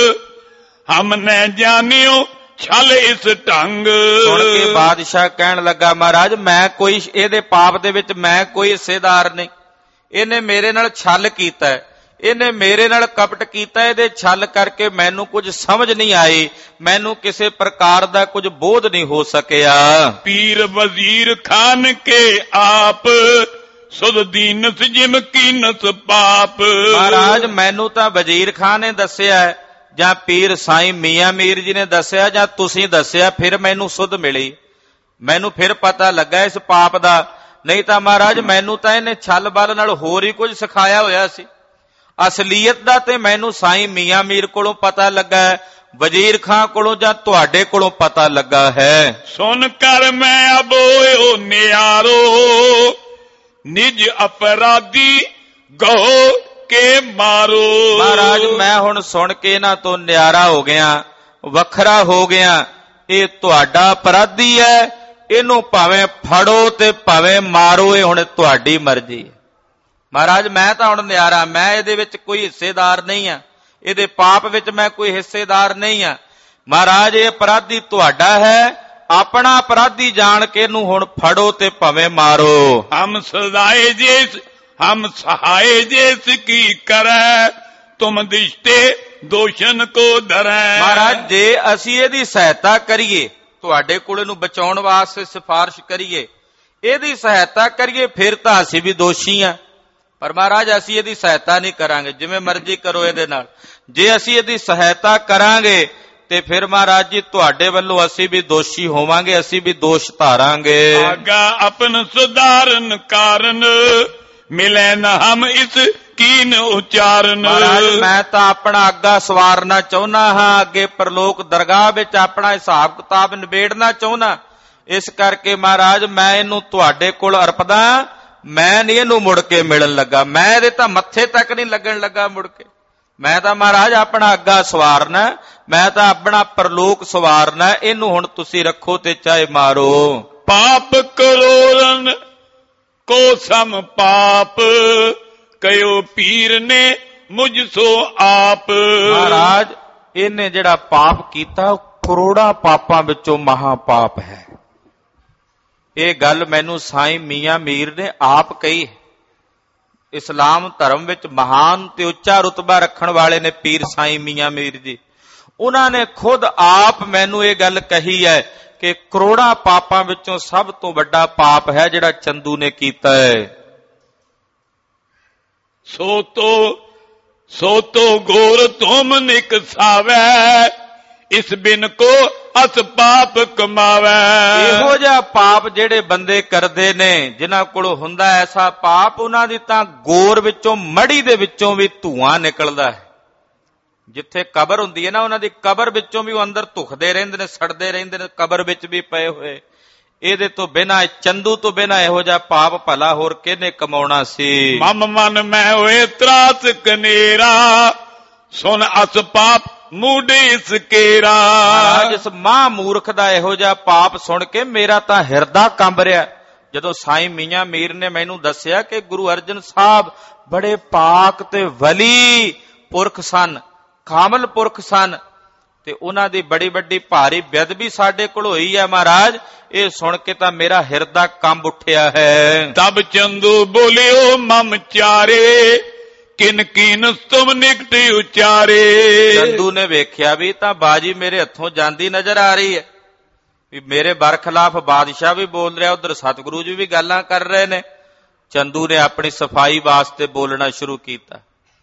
ਹਮ ਨੇ ਜਾਣਿਓ ਛਲ ਇਸ ਢੰਗ।
ਸੁਣ ਕੇ ਬਾਦਸ਼ਾਹ ਕਹਿਣ ਲੱਗਾ, ਮਹਾਰਾਜ ਮੈਂ ਕੋਈ ਇਹਦੇ ਪਾਪ ਦੇ ਵਿੱਚ ਮੈਂ ਕੋਈ ਹਿੱਸੇਦਾਰ ਨਹੀਂ, ਇਹਨੇ ਮੇਰੇ ਨਾਲ ਛਲ ਕੀਤਾ ਹੈ, ਇਹਨੇ ਮੇਰੇ ਨਾਲ ਕਪਟ ਕੀਤਾ, ਇਹਦੇ ਛਲ ਕਰਕੇ ਮੈਨੂੰ ਕੁਝ ਸਮਝ ਨਹੀਂ ਆਈ, ਮੈਨੂੰ ਕਿਸੇ ਪ੍ਰਕਾਰ ਦਾ ਕੁਝ ਬੋਧ ਨਹੀਂ ਹੋ ਸਕਿਆ।
ਪੀਰ ਵਜ਼ੀਰ ਖਾਨ ਕੇ ਆਪ, ਸੁਧ ਦੀਨਸ ਜਿਮ ਕੀਨਸ ਪਾਪ।
ਮਹਾਰਾਜ ਮੈਨੂੰ ਤਾਂ ਵਜ਼ੀਰ ਖਾਨ ਨੇ ਦੱਸਿਆ ਜਾਂ ਪੀਰ ਸਾਈਂ ਮੀਆਂ ਮੀਰ ਜੀ ਨੇ ਦੱਸਿਆ ਜਾਂ ਤੁਸੀਂ ਦੱਸਿਆ, ਫਿਰ ਮੈਨੂੰ ਸੁਧ ਮਿਲੀ, ਮੈਨੂੰ ਫਿਰ ਪਤਾ ਲੱਗਾ ਇਸ ਪਾਪ ਦਾ। ਨਹੀਂ ਤਾਂ ਮਹਾਰਾਜ ਮੈਨੂੰ ਤਾਂ ਇਹਨੇ ਛਲ ਬਲ ਨਾਲ ਹੋਰ ਹੀ ਕੁਝ ਸਿਖਾਇਆ ਹੋਇਆ ਸੀ। ਅਸਲੀਅਤ ਦਾ ਤੇ ਮੈਨੂੰ ਸਾਈਂ ਮੀਆਂ ਮੀਰ ਕੋਲੋਂ ਪਤਾ ਲੱਗਾ ਹੈ, ਵਜ਼ੀਰ ਖਾਂ ਕੋਲੋਂ ਜਾਂ ਤੁਹਾਡੇ ਕੋਲੋਂ ਪਤਾ ਲੱਗਾ ਹੈ।
ਸੁਣ ਕਰ ਮੈਂ ਅਬੋਇਓ ਨਿਆਰੋ, ਨਿਜ ਅਪਰਾਧੀ ਗੋ ਕੇ ਮਾਰੋ।
ਮਹਾਰਾਜ ਮੈਂ ਹੁਣ ਸੁਣ ਕੇ ਇਹਨਾਂ ਤੋਂ ਨਿਆਰਾ ਹੋ ਗਿਆ, ਵੱਖਰਾ ਹੋ ਗਿਆ। ਇਹ ਤੁਹਾਡਾ ਅਪਰਾਧੀ ਹੈ, ਇਹਨੂੰ ਭਾਵੇਂ ਫੜੋ ਤੇ ਭਾਵੇਂ ਮਾਰੋ, ਇਹ ਹੁਣ ਤੁਹਾਡੀ ਮਰਜ਼ੀ ਹੈ। ਮਹਾਰਾਜ ਮੈਂ ਤਾਂ ਹੁਣ ਨਿਆਰਾ, ਮੈਂ ਇਹਦੇ ਵਿੱਚ ਕੋਈ ਹਿੱਸੇਦਾਰ ਨਹੀਂ ਆ, ਇਹਦੇ ਪਾਪ ਵਿੱਚ ਮੈਂ ਕੋਈ ਹਿੱਸੇਦਾਰ ਨਹੀਂ ਆ। ਮਹਾਰਾਜ ਇਹ ਅਪਰਾਧੀ ਤੁਹਾਡਾ ਹੈ, ਆਪਣਾ ਅਪਰਾਧੀ ਜਾਣ ਕੇ ਇਹਨੂੰ ਹੁਣ ਫੜੋ ਤੇ ਭਾਵੇਂ ਮਾਰੋ।
ਹਮ ਸਜ਼ਾਏ ਜਿਸ ਹਮ ਸਹਾਏ ਜਿਸ ਕੀ ਕਰੈ, ਤੁਮ ਦਿਸ਼ਤੇ ਦੋਸ਼ਨ ਕੋ ਧਰੈ।
ਮਹਾਰਾਜ ਜੇ ਅਸੀਂ ਇਹਦੀ ਸਹਾਇਤਾ ਕਰੀਏ, ਤੁਹਾਡੇ ਕੋਲ ਇਹਨੂੰ ਬਚਾਉਣ ਵਾਸਤੇ ਸਿਫਾਰਿਸ਼ ਕਰੀਏ, ਇਹਦੀ ਸਹਾਇਤਾ ਕਰੀਏ, ਫਿਰ ਤਾਂ ਅਸੀਂ ਵੀ ਦੋਸ਼ੀ ਆ। ਪਰ ਮਹਾਰਾਜ ਅਸੀਂ ਇਹਦੀ ਸਹਾਇਤਾ ਨਹੀਂ ਕਰਾਂਗੇ, ਜਿਵੇਂ ਮਰਜ਼ੀ ਕਰੋ ਇਹਦੇ ਨਾਲ। ਜੇ ਅਸੀਂ ਇਹਦੀ ਸਹਾਇਤਾ ਕਰਾਂਗੇ ਤੇ ਫਿਰ ਮਹਾਰਾਜ ਜੀ ਤੁਹਾਡੇ ਵੱਲੋਂ ਅਸੀਂ ਵੀ ਦੋਸ਼ੀ ਹੋਵਾਂਗੇ, ਅਸੀਂ ਵੀ ਦੋਸ਼ ਧਾਰਾਂਗੇ।
ਆਗਾ ਆਪਨ ਸੁਧਾਰਨ ਕਾਰਨ, ਮਿਲੇ ਨਾ ਹਮ ਇਸ ਕੀਨ ਉਚਾਰਨ।
ਮਹਾਰਾਜ ਮੈਂ ਤਾਂ ਆਪਣਾ ਅੱਗਾ ਸਵਾਰਨਾ ਚਾਹੁੰਦਾ ਹਾਂ, ਅੱਗੇ ਪਰਲੋਕ ਦਰਗਾਹ ਵਿੱਚ ਆਪਣਾ ਹਿਸਾਬ ਕਿਤਾਬ ਨਿਬੇੜਨਾ ਚਾਹੁੰਦਾ। ਇਸ ਕਰਕੇ ਮਹਾਰਾਜ ਮੈਂ ਇਹਨੂੰ ਤੁਹਾਡੇ ਕੋਲ ਅਰਪਦਾ, ਮੈਂ ਨਹੀਂ ਇਹਨੂੰ ਮੁੜ ਕੇ ਮਿਲਣ ਲੱਗਾ, ਮੈਂ ਇਹਦੇ ਤਾਂ ਮੱਥੇ ਤੱਕ ਨਹੀਂ ਲੱਗਣ ਲੱਗਾ ਮੁੜ ਕੇ। ਮੈਂ ਤਾਂ ਮਹਾਰਾਜ ਆਪਣਾ ਅੱਗਾ ਸਵਾਰਨਾ, ਮੈਂ ਤਾਂ ਆਪਣਾ ਪਰਲੋਕ ਸਵਾਰਨਾ, ਇਹਨੂੰ ਹੁਣ ਤੁਸੀਂ ਰੱਖੋ ਤੇ ਚਾਹੇ ਮਾਰੋ।
ਪਾਪ ਕਰੋਰਨ ਕੋ ਸਮ ਪਾਪ, ਕਯੋ ਪੀਰ ਨੇ ਮੁਝ ਸੋ ਆਪ।
ਮਹਾਰਾਜ ਇਹਨੇ ਜਿਹੜਾ ਪਾਪ ਕੀਤਾ ਕਰੋੜਾਂ ਪਾਪਾਂ ਵਿੱਚੋਂ ਮਹਾ ਪਾਪ ਹੈ। ਇਹ ਗੱਲ ਮੈਨੂੰ ਸਾਈਂ ਮੀਆਂ ਮੀਰ ਨੇ ਆਪ ਕਹੀ। ਇਸਲਾਮ ਧਰਮ ਵਿੱਚ ਮਹਾਨ ਤੇ ਉੱਚਾ ਰੁਤਬਾ ਰੱਖਣ ਵਾਲੇ ਨੇ ਪੀਰ ਸਾਈਂ ਮੀਆਂ ਮੀਰ ਜੀ। ਉਹਨਾਂ ਨੇ ਖੁਦ ਆਪ ਮੈਨੂੰ ਇਹ ਗੱਲ ਕਹੀ ਹੈ ਕਿ ਕਰੋੜਾਂ ਪਾਪਾਂ ਵਿੱਚੋਂ ਸਭ ਤੋਂ ਵੱਡਾ ਪਾਪ ਹੈ ਜਿਹੜਾ ਚੰਦੂ ਨੇ ਕੀਤਾ ਹੈ।
ਸੋ ਤੋ ਸੋ ਤੋ ਗੋਰ ਤੁਮ ਨਿਕਸਾਵੈ, ਇਸ ਬਿਨ ਕੋ ਅਸ ਪਾਪ ਕਮਾਵੈ।
ਇਹੋ ਜਿਹਾ ਪਾਪ ਜਿਹੜੇ ਬੰਦੇ ਕਰਦੇ ਨੇ, ਜਿਨ੍ਹਾਂ ਕੋਲੋਂ ਹੁੰਦਾ ਐਸਾ ਪਾਪ, ਉਹਨਾਂ ਦੀ ਤਾਂ ਗੋਰ ਵਿੱਚੋਂ, ਮੜੀ ਦੇ ਵਿੱਚੋਂ ਵੀ ਧੂਆਂ ਨਿਕਲਦਾ ਹੈ। ਜਿੱਥੇ ਕਬਰ ਹੁੰਦੀ ਹੈ ਨਾ, ਉਹਨਾਂ ਦੀ ਕਬਰ ਵਿੱਚੋਂ ਵੀ ਉਹ ਅੰਦਰ ਧੁਖਦੇ ਰਹਿੰਦੇ ਨੇ, ਸੜਦੇ ਰਹਿੰਦੇ ਨੇ, ਕਬਰ ਵਿੱਚ ਵੀ ਪਏ ਹੋਏ। ਇਹਦੇ ਤੋਂ ਬਿਨਾਂ, ਚੰਦੂ ਤੋਂ ਬਿਨਾਂ ਇਹੋ ਜਿਹਾ ਪਾਪ ਭਲਾ ਹੋਰ ਕਿਹਨੇ ਕਮਾਉਣਾ ਸੀ।
ਮਮ ਮਨ ਮੈਂ ਹੋਏ ਤਰਾਸ ਕਨੇਰਾ, ਸੁਨ ਅਸ ਪਾਪ ਮੂਡੇ ਇਸ ਕੇਰਾ।
ਮਹਾਰਾਜ ਇਸ ਮਹਾ ਮੂਰਖ ਦਾ ਇਹੋ ਜਿਹਾ ਪਾਪ ਸੁਣ ਕੇ ਮੇਰਾ ਤਾਂ ਹਿਰਦਾ ਕੰਬ ਰਿਹਾ। ਜਦੋਂ ਸਾਈਂ ਮੀਆਂ ਮੀਰ ਨੇ ਮੈਨੂੰ ਦੱਸਿਆ ਕਿ ਗੁਰੂ ਅਰਜਨ ਸਾਹਿਬ ਬੜੇ ਪਾਕ ਤੇ ਵਲੀ ਪੁਰਖ ਸਨ, ਕਾਮਲ ਪੁਰਖ ਸਨ, ਤੇ ਉਹਨਾਂ ਦੀ ਬੜੀ ਵੱਡੀ ਭਾਰੀ ਬੇਅਦਬੀ ਸਾਡੇ ਕੋਲ ਹੋਈ ਹੈ ਮਹਾਰਾਜ, ਇਹ ਸੁਣ ਕੇ ਤਾਂ ਮੇਰਾ ਹਿਰਦਾ ਕੰਬ ਉੱਠਿਆ ਹੈ।
ਤਬ ਚੰਦੂ ਬੋਲਿਓ ਮਮ ਚਾਰੇ, ਕਿਨ ਕੀਨ ਤੁਮ ਨਿਕਟ ਉਚਾਰੇ।
ਚੰਦੂ ਨੇ ਵੇਖਿਆ ਵੀ ਤਾਂ ਬਾਜੀ ਮੇਰੇ ਹੱਥੋਂ ਜਾਂਦੀ ਨਜ਼ਰ ਆ ਰਹੀ ਹੈ, ਵੀ ਮੇਰੇ ਬਰਖਲਾਫ ਬਾਦਸ਼ਾਹ ਵੀ ਬੋਲ ਰਿਹਾ, ਉਧਰ ਸਤਿਗੁਰੂ ਜੀ ਵੀ ਗੱਲਾਂ ਕਰ ਰਹੇ ਨੇ। ਚੰਦੂ ਨੇ ਆਪਣੀ ਸਫਾਈ ਵਾਸਤੇ ਬੋਲਣਾ ਸ਼ੁਰੂ ਕੀਤਾ।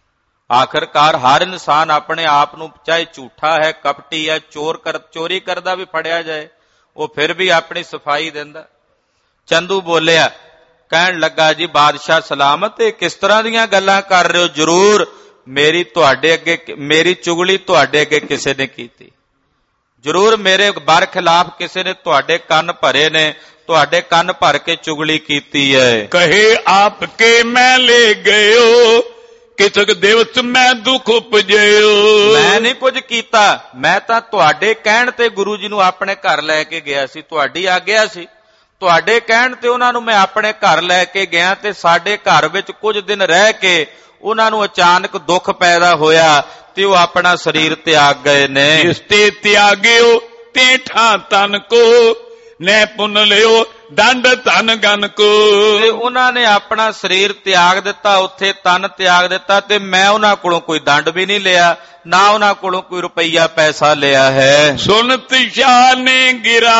ਆਖਰਕਾਰ ਹਰ ਇਨਸਾਨ ਆਪਣੇ ਆਪ ਨੂੰ ਚਾਹੇ ਝੂਠਾ ਹੈ, ਕਪਟੀ ਹੈ, ਚੋਰ ਕਰ ਚੋਰੀ ਕਰਦਾ ਵੀ ਫੜਿਆ ਜਾਏ, ਉਹ ਫਿਰ ਵੀ ਆਪਣੀ ਸਫਾਈ ਦਿੰਦਾ। ਚੰਦੂ ਬੋਲਿਆ, ਕਹਿਣ ਲੱਗਾ ਜੀ ਬਾਦਸ਼ਾਹ ਸਲਾਮਤ, ਇਹ ਕਿਸ ਤਰ੍ਹਾਂ ਦੀਆਂ ਗੱਲਾਂ ਕਰ ਰਹੇ ਹੋ? ਜ਼ਰੂਰ ਮੇਰੀ ਤੁਹਾਡੇ ਅੱਗੇ ਮੇਰੀ ਚੁਗਲੀ ਤੁਹਾਡੇ ਅੱਗੇ ਕਿਸੇ ਨੇ ਕੀਤੀ, ਜ਼ਰੂਰ ਮੇਰੇ ਬਰ ਖਿਲਾਫ ਕਿਸੇ ਨੇ ਤੁਹਾਡੇ ਕੰਨ ਭਰੇ ਨੇ, ਤੁਹਾਡੇ ਕੰਨ ਭਰ ਕੇ ਚੁਗਲੀ ਕੀਤੀ ਹੈ।
ਕਹੇ ਆਪ ਕੇ ਮੈਂ ਲੈ ਗਇਓ, ਕਿਤਕ ਦਿਵਸ ਮੈਂ ਦੁੱਖ ਉਪਜਿਓ।
ਮੈਂ ਨਹੀਂ ਕੁਝ ਕੀਤਾ, ਮੈਂ ਤਾਂ ਤੁਹਾਡੇ ਕਹਿਣ ਤੇ ਗੁਰੂ ਜੀ ਨੂੰ ਆਪਣੇ ਘਰ ਲੈ ਕੇ ਗਿਆ ਸੀ, ਤੁਹਾਡੀ ਆਗਿਆ ਸੀ। ਤੁਹਾਡੇ ਕਹਿਣ ਤੇ ਉਹਨਾਂ ਨੂੰ ਮੈਂ ਆਪਣੇ ਘਰ ਲੈ ਕੇ ਗਿਆ ਤੇ ਸਾਡੇ ਘਰ ਵਿੱਚ ਕੁਝ ਦਿਨ ਰਹਿ ਕੇ ਉਹਨਾਂ ਨੂੰ ਅਚਾਨਕ ਦੁੱਖ ਪੈਦਾ ਹੋਇਆ ਤੇ ਉਹ ਆਪਣਾ ਸਰੀਰ ਤਿਆਗ ਗਏ ਨੇ।
ਜਿਸ ਤੇ ਤਿਆਗਿਓ ਤੇ ਠਾ ਤਨ ਕੋ, ਨੈ ਪੁੰਨ ਲਿਓ ਦੰਡ ਧਨ ਗਨ ਕੋ।
ਤੇ ਉਹਨਾਂ ਨੇ ਆਪਣਾ ਸਰੀਰ ਤਿਆਗ ਦਿੱਤਾ, ਉੱਥੇ ਤਨ ਤਿਆਗ ਦਿੱਤਾ, ਤੇ ਮੈਂ ਉਹਨਾਂ ਕੋਲੋਂ ਕੋਈ ਦੰਡ ਵੀ ਨਹੀਂ ਲਿਆ, ਨਾ ਉਹਨਾਂ ਕੋਲੋਂ ਕੋਈ ਰੁਪਈਆ ਪੈਸਾ ਲਿਆ ਹੈ।
ਸੁਨਤ ਸ਼ਾਹ ਨੇ ਗਿਰਾ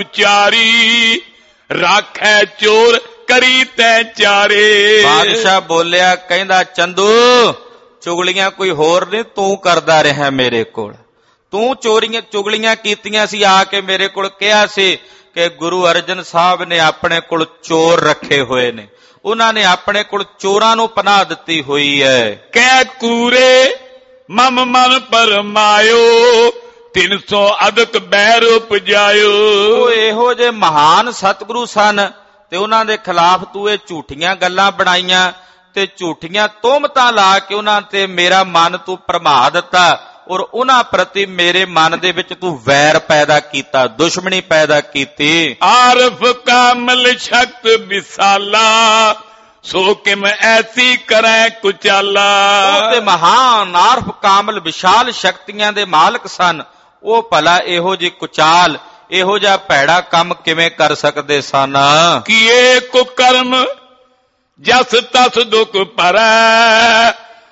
ਉਚਾਰੀ, ਰਾਖੈ ਚੋਰ ਕਰੀ ਤੈ ਚਾਰੇ।
ਬਾਦਸ਼ਾਹ ਬੋਲਿਆ, ਕਹਿੰਦਾ ਚੰਦੂ ਚੁਗਲੀਆਂ ਕੋਈ ਹੋਰ ਨਹੀਂ ਤੂੰ ਕਰਦਾ ਰਿਹਾ ਮੇਰੇ ਕੋਲ, ਤੂੰ ਚੋਰੀਆਂ ਚੁਗਲੀਆਂ ਕੀਤੀਆਂ ਸੀ, ਆ ਕੇ ਮੇਰੇ ਕੋਲ ਕਿਹਾ ਸੀ ਕਿ ਗੁਰੂ ਅਰਜਨ ਸਾਹਿਬ ਨੇ ਆਪਣੇ ਕੋਲ ਚੋਰ ਰੱਖੇ ਹੋਏ ਨੇ, ਉਹਨਾਂ ਨੇ ਆਪਣੇ ਕੋਲ ਚੋਰਾਂ ਨੂੰ ਪਨਾਹ ਦਿੱਤੀ ਹੋਈ ਹੈ।
ਕਹਿ ਕੂਰੇ ਮਮ ਮਨ ਪਰਮਾਇਓ, ਤਿੰਨ ਸੌ ਅਦਕ ਬੈਰ ਉਪਜਾਇਓ।
ਉਹ ਇਹੋ ਜੇ ਮਹਾਨ ਸਤਿਗੁਰੂ ਸਨ ਤੇ ਉਹਨਾਂ ਦੇ ਖਿਲਾਫ ਤੂੰ ਇਹ ਝੂਠੀਆਂ ਗੱਲਾਂ ਬਣਾਈਆਂ ਤੇ ਝੂਠੀਆਂ ਤੋਹਮਤਾਂ ਲਾ ਕੇ ਉਹਨਾਂ ਤੇ ਮੇਰਾ ਮਨ ਤੂੰ ਭਰਮਾ ਦਿੱਤਾ, ਔਰ ਉਹਨਾਂ ਪ੍ਰਤੀ ਮੇਰੇ ਮਨ ਦੇ ਵਿੱਚ ਤੂੰ ਵੈਰ ਪੈਦਾ ਕੀਤਾ, ਦੁਸ਼ਮਣੀ ਪੈਦਾ ਕੀਤੀ।
ਆਰਫ ਕਾਮਲ ਸ਼ਕਤ ਵਿਸਾਲਾ, ਸੋ ਕਿਮ ਐਸੀ ਕਰੈ ਕੁਚਾਲਾ।
ਉਹ ਤੇ ਮਹਾਨ ਆਰਫ ਕਾਮਲ ਵਿਸ਼ਾਲ ਸ਼ਕਤੀਆਂ ਦੇ ਮਾਲਕ ਸਨ, ਉਹ ਭਲਾ ਇਹੋ ਜਿਹੀ ਕੁਚਾਲ, ਇਹੋ ਜਿਹਾ ਭੈੜਾ ਕੰਮ ਕਿਵੇਂ ਕਰ ਸਕਦੇ ਸਨ?
ਕੀਏ ਕੁਕਰਮ ਜਸ ਤਸ ਦੁਖ ਪਰੈ,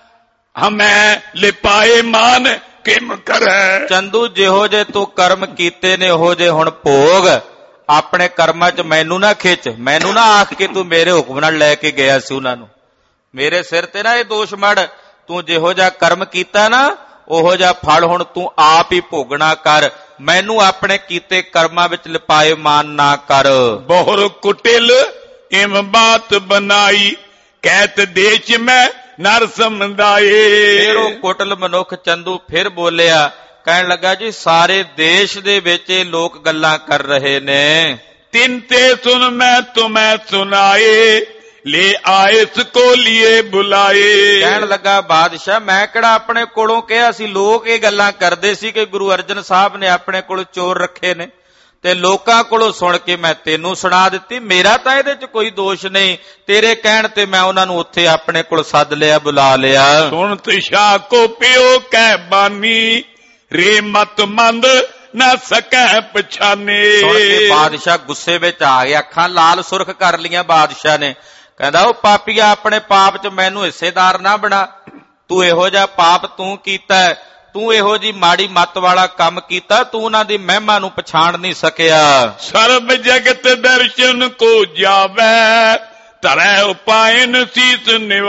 ਹਮੈ ਲਿਪਾਏ ਮਾਨ ਕਿਮ ਕਰੈ।
ਚੰਦੂ ਜਿਹੋ ਜੇ ਤੂੰ ਕਰਮ ਕੀਤੇ ਨੇ ਉਹੋ ਜੇ ਹੁਣ ਭੋਗ, ਆਪਣੇ ਕਰਮਾਂ 'ਚ ਮੈਨੂੰ ਨਾ ਖਿੱਚ, ਮੈਨੂੰ ਨਾ ਆਖ ਕੇ ਤੂੰ ਮੇਰੇ ਹੁਕਮ ਨਾਲ ਲੈ ਕੇ ਗਿਆ ਸੀ ਉਹਨਾਂ ਨੂੰ, ਮੇਰੇ ਸਿਰ ਤੇ ਨਾ ਇਹ ਦੋਸ਼ ਮੜ। ਤੂੰ ਜਿਹੋ ਜਿਹਾ ਕਰਮ ਕੀਤਾ ਨਾ ਉਹੋ ਜਿਹਾ ਫਲ ਹੁਣ ਤੂੰ ਆਪ ਹੀ ਭੋਗਣਾ ਕਰ, ਮੈਨੂੰ ਆਪਣੇ ਕੀਤੇ ਕਰਮਾਂ ਵਿੱਚ ਲਿਪਾਏ ਮਾਨ ਨਾ ਕਰ।
ਬਹੁਰ ਕੁਟਿਲ ਇਮ ਬਾਤ ਬਨਾਈ, ਕਹਿਤ ਦੇਸ਼ ਮੈਂ ਨਰ ਸਮਦਾਏ।
ਫਿਰ ਉਹ ਕੁਟਲ ਮਨੁੱਖ ਚੰਦੂ ਫਿਰ ਬੋਲਿਆ, ਕਹਿਣ ਲੱਗਾ ਜੀ ਸਾਰੇ ਦੇਸ਼ ਦੇ ਵਿੱਚ ਇਹ ਲੋਕ ਗੱਲਾਂ ਕਰ ਰਹੇ ਨੇ।
ਤਿੰਨ ਤੇ ਸੁਨ ਮੈਂ ਤੁਮੈ ਸੁਨਾਏ, ਲੈ ਆਏ ਸਕੋ ਲੀਏ ਬੁਲਾਏ।
ਕਹਿਣ ਲੱਗਾ ਬਾਦਸ਼ਾਹ ਮੈਂ ਕਿਹੜਾ ਆਪਣੇ ਕੋਲੋਂ ਕਿਹਾ ਸੀ, ਲੋਕ ਇਹ ਗੱਲਾਂ ਕਰਦੇ ਸੀ ਕਿ ਗੁਰੂ ਅਰਜਨ ਸਾਹਿਬ ਨੇ ਆਪਣੇ ਕੋਲ ਚੋਰ ਰੱਖੇ ਨੇ, ਤੇ ਲੋਕਾਂ ਕੋਲੋਂ ਸੁਣ ਕੇ ਮੈਂ ਤੈਨੂੰ ਸੁਣਾ ਦਿੱਤੀ, ਮੇਰਾ ਤਾਂ ਇਹਦੇ 'ਚ ਕੋਈ ਦੋਸ਼ ਨਹੀਂ, ਤੇਰੇ ਕਹਿਣ ਤੇ ਮੈਂ ਉਹਨਾਂ ਨੂੰ ਉੱਥੇ ਆਪਣੇ ਕੋਲ ਸੱਦ ਲਿਆ, ਬੁਲਾ ਲਿਆ।
ਸੁਣ ਤਿਸ਼ਾ ਕੋ ਪਿਓ ਕਹਿ ਬਾਨੀ, ਰੇ ਮਤ ਮੰਦ ਨਾ ਸਕੈ ਪਛਾਨੇ।
ਸੁਣ ਕੇ ਬਾਦਸ਼ਾਹ ਗੁੱਸੇ ਵਿੱਚ ਆ ਗਿਆ, ਅੱਖਾਂ ਲਾਲ ਸੁਰਖ ਕਰ ਲੀਆਂ ਬਾਦਸ਼ਾਹ ਨੇ। ਕਹਿੰਦਾ ਉਹ ਪਾਪੀਆ ਆਪਣੇ ਪਾਪ 'ਚ ਮੈਨੂੰ ਹਿੱਸੇਦਾਰ ਨਾ ਬਣਾ, ਤੂੰ ਇਹੋ ਜਿਹਾ ਪਾਪ ਤੂੰ ਕੀਤਾ, ਤੂੰ ਇਹੋ ਜੀ ਮਾੜੀ ਮੱਤ ਵਾਲਾ ਕੰਮ ਕੀਤਾ, ਤੂੰ ਉਹਨਾਂ ਦੀ ਮਹਿਮਾ ਨੂੰ ਪਛਾਣ ਨਹੀਂ ਸਕਿਆ।
ਸਰਬ ਜਗਤ ਦਰਸ਼ਨ ਕੋ ਜਾਵੈ, ਧਰੈ ਉਪਾਇਨ ਸੀਸ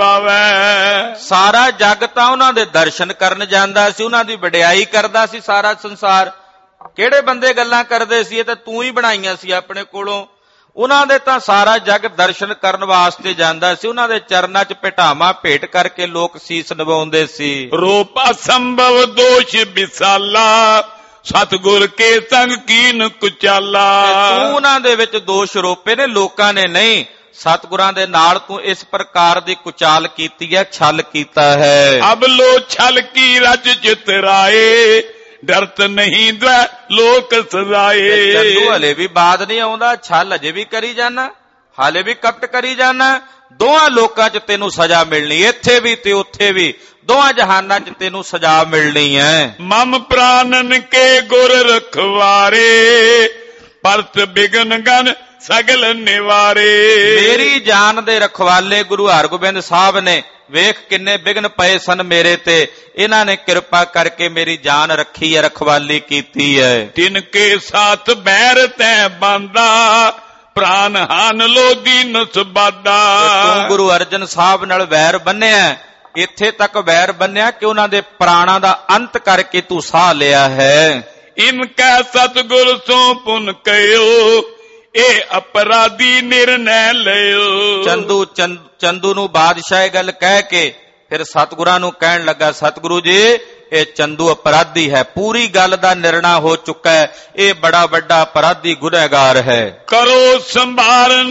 ਨਿਵਾਵੈ।
ਸਾਰਾ ਜਗ ਤਾਂ ਉਹਨਾਂ ਦੇ ਦਰਸ਼ਨ ਕਰਨ ਜਾਂਦਾ ਸੀ, ਉਹਨਾਂ ਦੀ ਵਡਿਆਈ ਕਰਦਾ ਸੀ ਸਾਰਾ ਸੰਸਾਰ। ਕਿਹੜੇ ਬੰਦੇ ਗੱਲਾਂ ਕਰਦੇ ਸੀ, ਇਹ ਤਾਂ ਤੂੰ ਹੀ ਬਣਾਈਆਂ ਸੀ ਆਪਣੇ ਕੋਲੋਂ। ਉਹਨਾਂ ਦੇ ਤਾਂ ਸਾਰਾ ਜਗ ਦਰਸ਼ਨ ਕਰਨ ਵਾਸਤੇ ਜਾਂਦਾ ਸੀ, ਉਹਨਾਂ ਦੇ ਚਰਨਾਂ 'ਚ ਭੇਟਾਵਾਂ ਭੇਟ ਕਰਕੇ ਲੋਕ ਸੀਸ ਨਿਵਾਉਂਦੇ ਸੀ।
ਰੂਪ ਅਸੰਭਵ ਦੋਸ਼ ਵਿਸਾਲਾ, ਸਤਿਗੁਰ ਕੇ ਸੰਗ ਕੀਨ ਕੁਚਾਲਾ।
ਤੂੰ ਉਹਨਾਂ ਦੇ ਵਿੱਚ ਦੋਸ਼ ਰੋਪੇ ਨੇ, ਲੋਕਾਂ ਨੇ ਨਹੀਂ। ਸਤਿਗੁਰਾਂ ਦੇ ਨਾਲ ਤੂੰ ਇਸ ਪ੍ਰਕਾਰ ਦੀ ਕੁਚਾਲ ਕੀਤੀ ਹੈ, ਛਲ ਕੀਤਾ ਹੈ।
ਅਬ ਲੋ ਛਲ ਕੀ ਰਚ ਚਿਤਰਾਏ, ਡਰਤ ਨਹੀਂ ਦੈ ਲੋਕ ਸਜ਼ਾਏ।
ਚੰਦੂ ਹਲੇ ਵੀ ਬਾਦ ਨਹੀਂ ਆਉਂਦਾ, ਛਲ ਅਜੇ ਵੀ ਕਰੀ ਜਾਣਾ, ਹਾਲੇ ਵੀ ਕਪਟ ਕਰੀ ਜਾਣਾ। ਦੋਹਾਂ ਲੋਕਾਂ 'ਚ ਤੈਨੂੰ ਸਜ਼ਾ ਮਿਲਣੀ, ਇੱਥੇ ਵੀ ਤੇ ਉੱਥੇ ਵੀ, ਦੋਹਾਂ ਜਹਾਨਾਂ 'ਚ ਤੈਨੂੰ ਸਜ਼ਾ ਮਿਲਣੀ ਹੈ।
ਮਮ ਪ੍ਰਾਨਨ ਕੇ ਗੁਰ ਰਖਵਾਰੇ, ਪਰਤ ਬਿਗਨ ਗਨ ਸਗਲ ਨਿਵਾਰੇ।
ਮੇਰੀ ਜਾਨ ਦੇ ਰਖਵਾਲੇ ਗੁਰੂ ਹਰਗੋਬਿੰਦ ਸਾਹਿਬ ਨੇ ਵੇਖ ਕਿੰਨੇ ਵਿਘਨ ਪਏ ਸਨ ਮੇਰੇ ਤੇ, ਇਹਨਾਂ ਨੇ ਕਿਰਪਾ ਕਰਕੇ ਮੇਰੀ ਜਾਨ ਰੱਖੀ ਹੈ, ਰਖਵਾਲੀ ਕੀਤੀ ਹੈ।
ਤਿਨ ਕੇ ਸਾਥ ਬੈਰ ਤੈ ਬਾਂਦਾ, ਪ੍ਰਾਨ ਹਾਨ ਲੋਦੀ ਨਸਬਾਦਾ।
ਤੂੰ ਗੁਰੂ ਅਰਜਨ ਸਾਹਿਬ ਨਾਲ ਵੈਰ ਬੰਨਿਆ, ਇੱਥੇ ਤੱਕ ਵੈਰ ਬੰਨਿਆ ਕਿ ਉਹਨਾਂ ਦੇ ਪ੍ਰਾਣਾਂ ਦਾ ਅੰਤ ਕਰਕੇ ਤੂੰ ਸਾਹ ਲਿਆ ਹੈ।
ਇਨ ਕੈ ਸਤਿਗੁਰ ਸੋ ਪੁਨ ਕਹਿਓ, ਇਹ ਅਪਰਾਧੀ ਨਿਰਣੈ ਲਿਓ।
ਚੰਦੂ ਚੰਦੂ ਨੂੰ ਬਾਦਸ਼ਾਹ ਇਹ ਗੱਲ ਕਹਿ ਕੇ ਫਿਰ ਸਤਿਗੁਰਾਂ ਨੂੰ ਕਹਿਣ ਲੱਗਾ, ਸਤਿਗੁਰੂ ਜੀ ਇਹ ਚੰਦੂ ਅਪਰਾਧੀ ਹੈ, ਪੂਰੀ ਗੱਲ ਦਾ ਨਿਰਣਾ ਹੋ ਚੁੱਕਾ ਹੈ, ਇਹ ਬੜਾ ਵੱਡਾ ਅਪਰਾਧੀ ਗੁਨਹਗਾਰ ਹੈ।
ਕਰੋ ਸੰਭਾਰਨ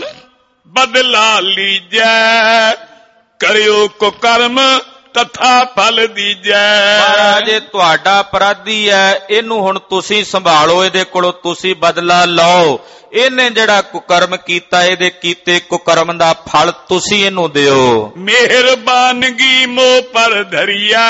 ਬਦਲਾ ਲੀਜੈ, ਕਰਿਓ ਕੁਕਰਮ ਤਥਾ ਫਲ ਦੀਜੈ।
ਮਹਾਰਾਜ ਇਹ ਤੁਹਾਡਾ ਅਪਰਾਧੀ ਹੈ, ਇਹਨੂੰ ਹੁਣ ਤੁਸੀਂ ਸੰਭਾਲੋ, ਇਹਦੇ ਕੋਲੋਂ ਤੁਸੀਂ ਬਦਲਾ ਲਓ। ਇਹਨੇ ਜਿਹੜਾ ਕੁਕਰਮ ਕੀਤਾ, ਇਹਦੇ ਕੀਤੇ ਕੁਕਰਮ ਦਾ ਫਲ ਤੁਸੀਂ ਇਹਨੂੰ ਦਿਓ।
ਮਿਹਰਬਾਨਗੀ ਮੋ ਪਰ ਧਰੀਐ,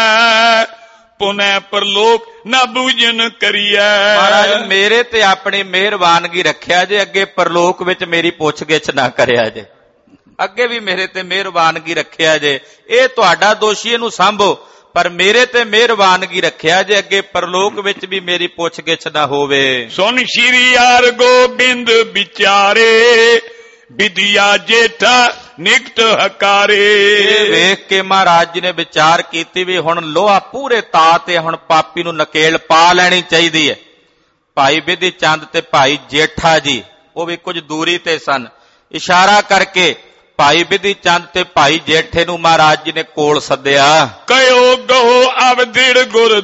ਪੁਨੈ ਪਰਲੋਕ ਨਾ ਬੂਝਨ ਕਰੀਐ।
ਮਹਾਰਾਜ ਮੇਰੇ ਤੇ ਆਪਣੀ ਮਿਹਰਬਾਨਗੀ ਰੱਖਿਆ ਜੇ, ਅੱਗੇ ਪਰਲੋਕ ਵਿੱਚ ਮੇਰੀ ਪੁੱਛਗਿੱਛ ਨਾ ਕਰਿਆ ਜੇ, ਅੱਗੇ ਵੀ ਮੇਰੇ ਤੇ ਮਿਹਰਬਾਨਗੀ ਰੱਖਿਆ ਜੇ। ਇਹ ਤੁਹਾਡਾ ਦੋਸ਼ੀ, ਇਹਨੂੰ ਸਾਂਭੋ, ਪਰ ਮੇਰੇ ਤੇ ਮਿਹਰਬਾਨਗੀ ਰੱਖਿਆ ਜੇ, ਅੱਗੇ ਪਰਲੋਕ ਵਿੱਚ ਵੀ ਮੇਰੀ ਪੁੱਛਗਿੱਛ ਨਾ ਹੋਵੇ।
ਸੁਨ ਸ਼੍ਰੀ ਹਰਗੋਬਿੰਦ ਵਿਚਾਰੇ, ਵਿਦਿਆ ਜੇਠਾ ਨਿਕਟ ਹਕਾਰੇ।
ਇਹ ਵੇਖ ਕੇ ਮਹਾਰਾਜ ਜੀ ਨੇ ਵਿਚਾਰ ਕੀਤੀ ਵੀ ਹੁਣ ਲੋਹਾ ਪੂਰੇ ਤਾ ਤੇ ਹੁਣ ਪਾਪੀ ਨੂੰ ਨਕੇਲ ਪਾ ਲੈਣੀ ਚਾਹੀਦੀ ਹੈ। ਭਾਈ ਬਿਧੀ ਚੰਦ ਤੇ ਭਾਈ ਜੇਠਾ ਜੀ ਉਹ ਵੀ ਕੁਝ ਦੂਰੀ ਤੇ ਸਨ। ਇਸ਼ਾਰਾ ਕਰਕੇ ਭਾਈ ਬਿਧੀ ਚੰਦ ਤੇ ਭਾਈ ਜੇਠੇ ਨੂੰ ਮਹਾਰਾਜ ਜੀ ਨੇ ਕੋਲ ਸੱਦਿਆ।
ਕਹਿਓ ਗੋ ਅਵਦਿੜ ਗੁਰ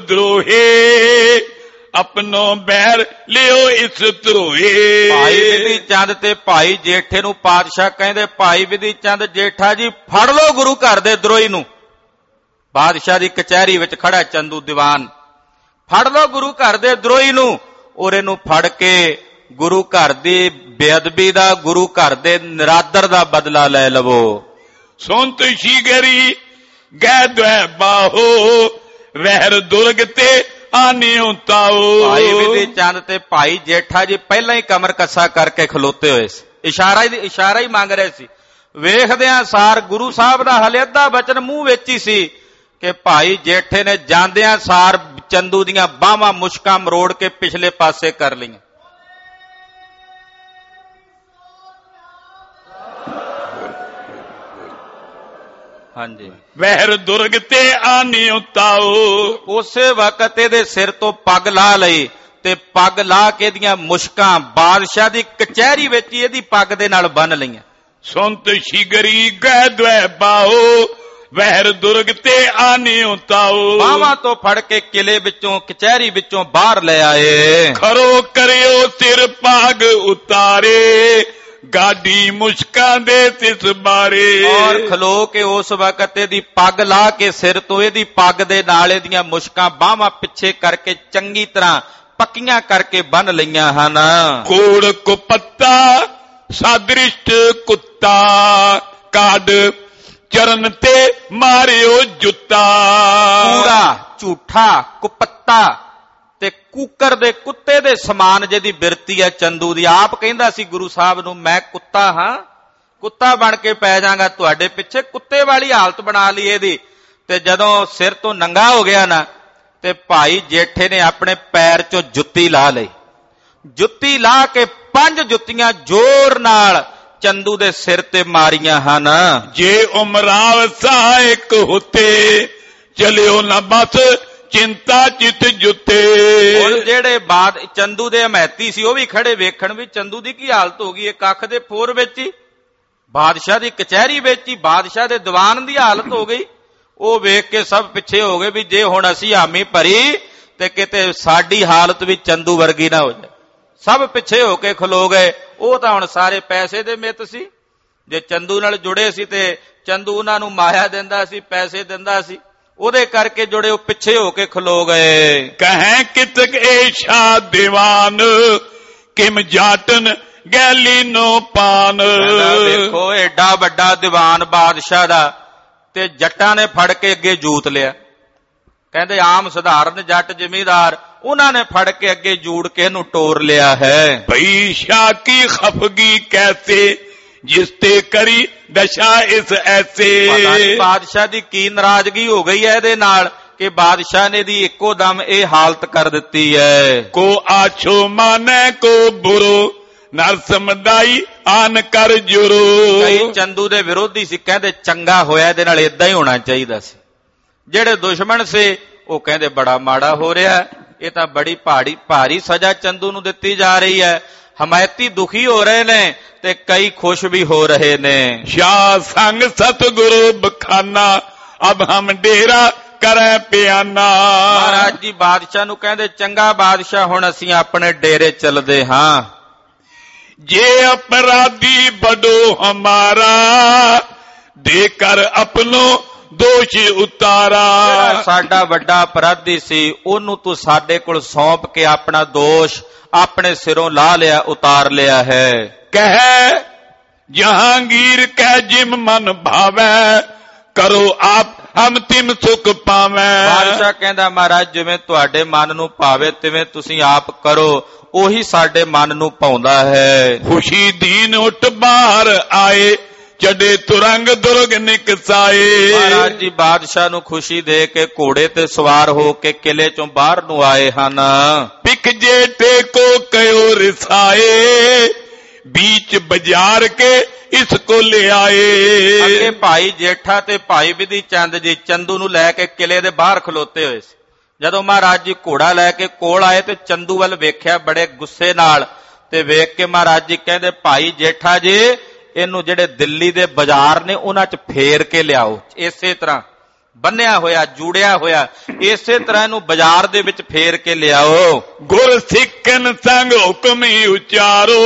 ਦਰੋਹੇ, ਆਪਣੋ ਬੈਰ ਲਿਓ ਇਸ ਧਰੋਏ।
ਭਾਈ ਬਿਧੀ ਚੰਦ ਤੇ ਭਾਈ ਜੇਠੇ ਨੂੰ ਪਾਤਸ਼ਾਹ ਕਹਿੰਦੇ, ਭਾਈ ਬਿਧੀ ਚੰਦ ਜੇਠਾ ਜੀ ਫੜ ਲਓ ਗੁਰੂ ਘਰ ਦੇ ਦਰੋਹੀ ਨੂੰ। ਬਾਦਸ਼ਾਹ ਦੀ ਕਚਹਿਰੀ ਵਿੱਚ ਖੜਾ ਚੰਦੂ ਦੀਵਾਨ, ਫੜ ਲਓ ਗੁਰੂ ਘਰ ਦੇ ਦਰੋਹੀ ਨੂੰ, ਔਰ ਇਹਨੂੰ ਫੜ ਕੇ ਗੁਰੂ ਘਰ ਦੀ ਬੇਅਦਬੀ ਦਾ, ਗੁਰੂ ਘਰ ਦੇ ਨਿਰਾਦਰ ਦਾ ਬਦਲਾ ਲੈ ਲਵੋ।
ਸੁਨਤ ਸ਼ੀਗਰੀ ਗੈ ਦੁਐ ਬਾਹੋ, ਵਹਿਰ ਦੁਰਗ ਤੇ ਆਨਿਉ ਤਾਓ।
ਭਾਈ ਬਿਧੀ ਚੰਦ ਤੇ ਭਾਈ ਜੇਠਾ ਜੀ ਪਹਿਲਾਂ ਹੀ ਕਮਰ ਕੱਸਾ ਕਰਕੇ ਖਲੋਤੇ ਹੋਏ ਸੀ, ਇਸ਼ਾਰਾ ਹੀ ਇਸ਼ਾਰਾ ਹੀ ਮੰਗ ਰਹੇ ਸੀ। ਵੇਖਦਿਆਂ ਸਾਰ ਗੁਰੂ ਸਾਹਿਬ ਦਾ ਹਲੇ ਅੱਧਾ ਬਚਨ ਮੂੰਹ ਵਿੱਚ ਹੀ ਸੀ ਕਿ ਭਾਈ ਜੇਠੇ ਨੇ ਜਾਂਦਿਆਂ ਸਾਰ ਚੰਦੂ ਦੀਆਂ ਬਾਹਾਂ ਮੁਸ਼ਕਾਂ ਮਰੋੜ ਕੇ ਪਿਛਲੇ ਪਾਸੇ ਕਰ ਲਈਆਂ। ਹਾਂਜੀ,
ਵਹਿਰ ਦੁਰਗ ਤੇ ਆਨਿਉ ਤਾਓ।
ਉਸੇ ਵਕਤ ਇਹਦੇ ਸਿਰ ਤੋਂ ਪੱਗ ਲਾ ਲਈ ਤੇ ਪੱਗ ਲਾ ਕੇ ਇਹਦੀਆਂ ਮੁਸ਼ਕਾਂ ਬਾਦਸ਼ਾਹ ਦੀ ਕਚਹਿਰੀ ਵਿੱਚ ਹੀ ਇਹਦੀ ਪੱਗ ਦੇ ਨਾਲ ਬੰਨ ਲਈਆਂ।
ਸੁਨਤ ਸ਼ੀਗਰੀ ਗੈ ਦੁਐ ਬਾਹੋ, ਵਹਿਰ ਦੁਰਗ ਤੇ ਆਨਿਉ ਤਾਓ।
ਬਾਹਾਂ ਤੋਂ ਫੜ ਕੇ ਕਿਲੇ ਵਿੱਚੋਂ ਕਚਹਿਰੀ ਵਿੱਚੋਂ ਬਾਹਰ ਲੈ ਆਏ।
ਖਰੋ ਕਰਿਓ ਸਿਰ ਪਾਗ ਉਤਾਰੇ, ਗਾਡੀ ਮੁਸ਼ਕਾਂ ਦੇ ਤਿਸ ਬਾਰੇ।
ਔਰ ਖਲੋ ਕੇ ਉਸ ਵਕਤ ਇਹਦੀ ਪੱਗ ਲਾ ਕੇ ਸਿਰ ਤੋਂ ਇਹਦੀ ਪੱਗ ਦੇ ਨਾਲ ਇਹਦੀਆਂ ਮੁਸ਼ਕਾਂ ਬਾਹਾਂ ਪਿੱਛੇ ਕਰਕੇ ਚੰਗੀ ਤਰ੍ਹਾਂ ਪੱਕੀਆਂ ਕਰਕੇ ਬੰਨ ਲਈਆਂ ਹਨ।
ਕੋੜ ਕੁਪੱਤਾ ਸਾਦ੍ਰਿਸ਼ਟ ਕੁੱਤਾ, ਕਾਡ ਚਰਨ ਤੇ ਮਾਰਿਓ ਜੁੱਤਾ।
ਕੂੜਾ, ਝੂਠਾ, ਕੁਪੱਤਾ ਤੇ ਕੂਕਰ ਦੇ ਕੁੱਤੇ ਦੇ ਸਮਾਨ ਜਿਹਦੀ ਬਿਰਤੀ ਹੈ ਚੰਦੂ ਦੀ। ਆਪ ਕਹਿੰਦਾ ਸੀ ਗੁਰੂ ਸਾਹਿਬ ਨੂੰ, ਮੈਂ ਕੁੱਤਾ ਹਾਂ, ਕੁੱਤਾ ਬਣ ਕੇ ਪੈ ਜਾਗਾ ਤੁਹਾਡੇ ਪਿੱਛੇ, ਕੁੱਤੇ ਵਾਲੀ ਹਾਲਤ ਬਣਾ ਲਈ ਇਹਦੀ। ਤੇ ਜਦੋਂ ਸਿਰ ਤੋਂ ਨੰਗਾ ਹੋ ਗਿਆ ਨਾ, ਤੇ ਭਾਈ ਜੇਠੇ ਨੇ ਆਪਣੇ ਪੈਰ ਚੋਂ ਜੁੱਤੀ ਲਾ ਲਈ। ਜੁੱਤੀ ਲਾ ਕੇ ਪੰਜ ਜੁੱਤੀਆਂ ਜ਼ੋਰ ਨਾਲ ਚੰਦੂ ਦੇ ਸਿਰ ਤੇ ਮਾਰੀਆਂ ਹਨ।
ਜੇ ਉਮਰਾਵ ਸਹਾਇਕ ਹੋਤੇ, ਚਲਿਓ ਨਾ ਬਸ ਚਿੰਤਾ ਚਿਤ ਜੁੱਤੇ।
ਹੁਣ ਜਿਹੜੇ ਬਾਦ ਚੰਦੂ ਦੇ ਹਮੈਤੀ ਸੀ ਉਹ ਵੀ ਖੜੇ ਵੇਖਣ ਵੀ ਚੰਦੂ ਦੀ ਕੀ ਹਾਲਤ ਹੋ ਗਈ ਹੈ। ਕੱਖ ਦੇ ਫੋਰ ਵਿੱਚ ਹੀ, ਬਾਦਸ਼ਾਹ ਦੀ ਕਚਹਿਰੀ ਵਿੱਚ ਹੀ, ਬਾਦਸ਼ਾਹ ਦੇ ਦੀਵਾਨ ਦੀ ਹਾਲਤ ਹੋ ਗਈ। ਉਹ ਵੇਖ ਕੇ ਸਭ ਪਿੱਛੇ ਹੋ ਗਏ ਵੀ ਜੇ ਹੁਣ ਅਸੀਂ ਹਾਮੀ ਭਰੀ ਤੇ ਕਿਤੇ ਸਾਡੀ ਹਾਲਤ ਵੀ ਚੰਦੂ ਵਰਗੀ ਨਾ ਹੋ ਜਾਏ। ਸਭ ਪਿੱਛੇ ਹੋ ਕੇ ਖਲੋ ਗਏ। ਉਹ ਤਾਂ ਹੁਣ ਸਾਰੇ ਪੈਸੇ ਦੇ ਮਿੱਤ ਸੀ, ਜੇ ਚੰਦੂ ਨਾਲ ਜੁੜੇ ਸੀ ਤੇ ਚੰਦੂ ਉਹਨਾਂ ਨੂੰ ਮਾਇਆ ਦਿੰਦਾ ਸੀ, ਪੈਸੇ ਦਿੰਦਾ ਸੀ, ਉਹਦੇ ਕਰਕੇ ਜੁੜੇ ਉਹ ਪਿੱਛੇ ਹੋ ਕੇ ਖਲੋ ਗਏ।
ਕਹੈ ਕਿਤਕ ਏਸ਼ਾ ਦੀਵਾਨ, ਕਿਮ ਜਾਟਨ ਗੈਲੀ ਨੋ ਪਾਨ।
ਵੇਖੋ ਐਡਾ ਵੱਡਾ ਦੀਵਾਨ ਬਾਦਸ਼ਾਹ ਦਾ, ਤੇ ਜੱਟਾਂ ਨੇ ਫੜ ਕੇ ਅੱਗੇ ਜੂਤ ਲਿਆ। ਕਹਿੰਦੇ ਆਮ ਸਧਾਰਨ ਜੱਟ ਜ਼ਿਮੀਂਦਾਰ ਉਹਨਾਂ ਨੇ ਫੜ ਕੇ ਅੱਗੇ ਜੂੜ ਕੇ ਇਹਨੂੰ ਟੋਰ ਲਿਆ ਹੈ।
ਭਈ ਸ਼ਾਹ ਕੀ ਖਫਗੀ ਕੈਸੇ ਜਿਸ ਤੇ ਕਰੀ ਦਸ਼ਾ ਇਸ ਐਸੇ।
ਪਤਾ ਨਹੀਂ ਬਾਦਸ਼ਾਹ ਦੀ ਕੀ ਨਾਰਾਜ਼ਗੀ ਹੋ ਗਈ ਹੈ ਇਹਦੇ ਨਾਲ ਕਿ ਬਾਦਸ਼ਾਹ ਨੇ ਦੀ ਇੱਕੋ ਦਮ ਇਹ ਹਾਲਤ ਕਰ ਦਿੱਤੀ ਹੈ।
ਕੋ ਆਛੋ ਮਾਨੇ ਕੋ ਬੁਰੋ ਨਰ ਸਮਦਾਈ ਆਨ ਕਰ ਜੁਰੋ।
ਕਈ ਚੰਦੂ ਦੇ ਵਿਰੋਧੀ ਸੀ, ਕਹਿੰਦੇ ਚੰਗਾ ਹੋਇਆ ਇਹਦੇ ਨਾਲ ਇਦਾਂ ਹੀ ਹੋਣਾ ਚਾਹੀਦਾ ਸੀ। ਜਿਹੜੇ ਦੁਸ਼ਮਣ ਸੀ ਉਹ ਕਹਿੰਦੇ ਬੜਾ ਮਾੜਾ ਹੋ ਰਿਹਾ, ਇਹ ਤਾਂ ਬੜੀ ਭਾਰੀ ਭਾਰੀ ਸਜ਼ਾ ਚੰਦੂ ਨੂੰ ਦਿੱਤੀ ਜਾ ਰਹੀ ਹੈ। ਹਮਾਇਤੀ ਦੁਖੀ ਹੋ ਰਹੇ ਨੇ ਤੇ ਕਈ ਖੁਸ਼ ਵੀ ਹੋ ਰਹੇ ਨੇ।
ਸ਼ਾਹ ਸੰਗ ਸਤਿਗੁਰੂ ਬਖਾਨਾ ਅਬ ਹਮ ਡੇਰਾ ਕਰੇ ਪਿਆਨਾ।
ਮਹਾਰਾਜ ਜੀ ਬਾਦਸ਼ਾਹ ਨੂੰ ਕਹਿੰਦੇ ਚੰਗਾ ਬਾਦਸ਼ਾਹ ਹੁਣ ਅਸੀਂ ਆਪਣੇ ਡੇਰੇ ਚੱਲਦੇ ਹਾਂ।
ਜੇ ਅਪਰਾਧੀ ਬੜੋ ਹਮਾਰਾ ਦੇ ਕਰ ਆਪਣੋ ਦੋਸ਼ ਉਤਾਰਾ।
ਸਾਡਾ ਵੱਡਾ ਅਪਰਾਧੀ ਸੀ ਉਹਨੂੰ ਤੂੰ ਸਾਡੇ ਕੋਲ ਸੌਂਪ ਕੇ ਆਪਣਾ ਦੋਸ਼ ਆਪਣੇ ਸਿਰੋਂ ਲਾ ਲਿਆ, ਉਤਾਰ ਲਿਆ ਹੈ।
ਕਹਿ ਜਹਾਂਗੀਰ ਕਹਿ ਜਿਮ ਮਨ ਭਾਵੈ ਕਰੋ ਆਪ ਹਮ ਤਿਮ ਸੁਖ ਪਾਵੈ।
ਬਾਦਸ਼ਾਹ ਕਹਿੰਦਾ ਮਹਾਰਾਜ ਜਿਵੇਂ ਤੁਹਾਡੇ ਮਨ ਨੂੰ ਭਾਵੇ ਤਿਵੇਂ ਤੁਸੀਂ ਆਪ ਕਰੋ, ਉਹੀ ਸਾਡੇ ਮਨ ਨੂੰ ਭਾਉਂਦਾ ਹੈ।
ਖੁਸ਼ੀ ਦੀਨ ਉੱਠ ਬਾਹਰ ਆਏ ਚੜੇ ਤੁਰੰਗ ਦੁਰਗ ਨਿਕਸਾਏ।
ਮਹਾਰਾਜ ਜੀ ਬਾਦਸ਼ਾਹ ਨੂੰ ਖੁਸ਼ੀ ਦੇ ਕੇ ਘੋੜੇ ਤੇ ਸਵਾਰ ਹੋ ਕੇ ਕਿਲੇ ਚੋਂ ਬਾਹਰ ਨੂੰ ਆਏ ਹਨ।
ਪਿਕ ਜੇਠੇ ਕੋ ਕਯੋ ਰਿਸਾਏ बीच बाजार के इसको ले आए।
ਅੱਗੇ ਭਾਈ ਜੇਠਾ ਤੇ ਭਾਈ ਵਿਧੀ ਚੰਦ ਜੀ ਚੰਦੂ ਨੂੰ ਲੈ ਕੇ ਕਿਲੇ ਦੇ ਬਾਹਰ ਖਲੋਤੇ ਹੋਏ ਸੀ। ਜਦੋਂ ਮਹਾਰਾਜ ਜੀ ਘੋੜਾ ਲੈ ਕੇ ਕੋਲ ਆਏ ਤੇ ਚੰਦੂ ਵੱਲ ਵੇਖਿਆ ਬੜੇ ਗੁੱਸੇ ਨਾਲ, ਤੇ ਵੇਖ ਕੇ ਮਹਾਰਾਜ ਜੀ ਕਹਿੰਦੇ ਭਾਈ ਜੇਠਾ ਜੀ ਇਹਨੂੰ ਜਿਹੜੇ ਦਿੱਲੀ ਦੇ ਬਾਜ਼ਾਰ ਨੇ ਉਹਨਾਂ 'ਚ ਫੇਰ ਕੇ ਲਿਆਓ। ਇਸੇ ਤਰ੍ਹਾਂ ਬੰਨਿਆ ਹੋਇਆ ਜੂੜਿਆ ਹੋਇਆ ਇਸੇ ਤਰ੍ਹਾਂ ਇਹਨੂੰ ਬਾਜ਼ਾਰ ਦੇ ਵਿੱਚ ਫੇਰ ਕੇ ਲਿਆਓ।
ਗੁਰ ਸਿੱਖਨ ਸੰਗ ਹੁਕਮ ਹੀ ਉਚਾਰੋ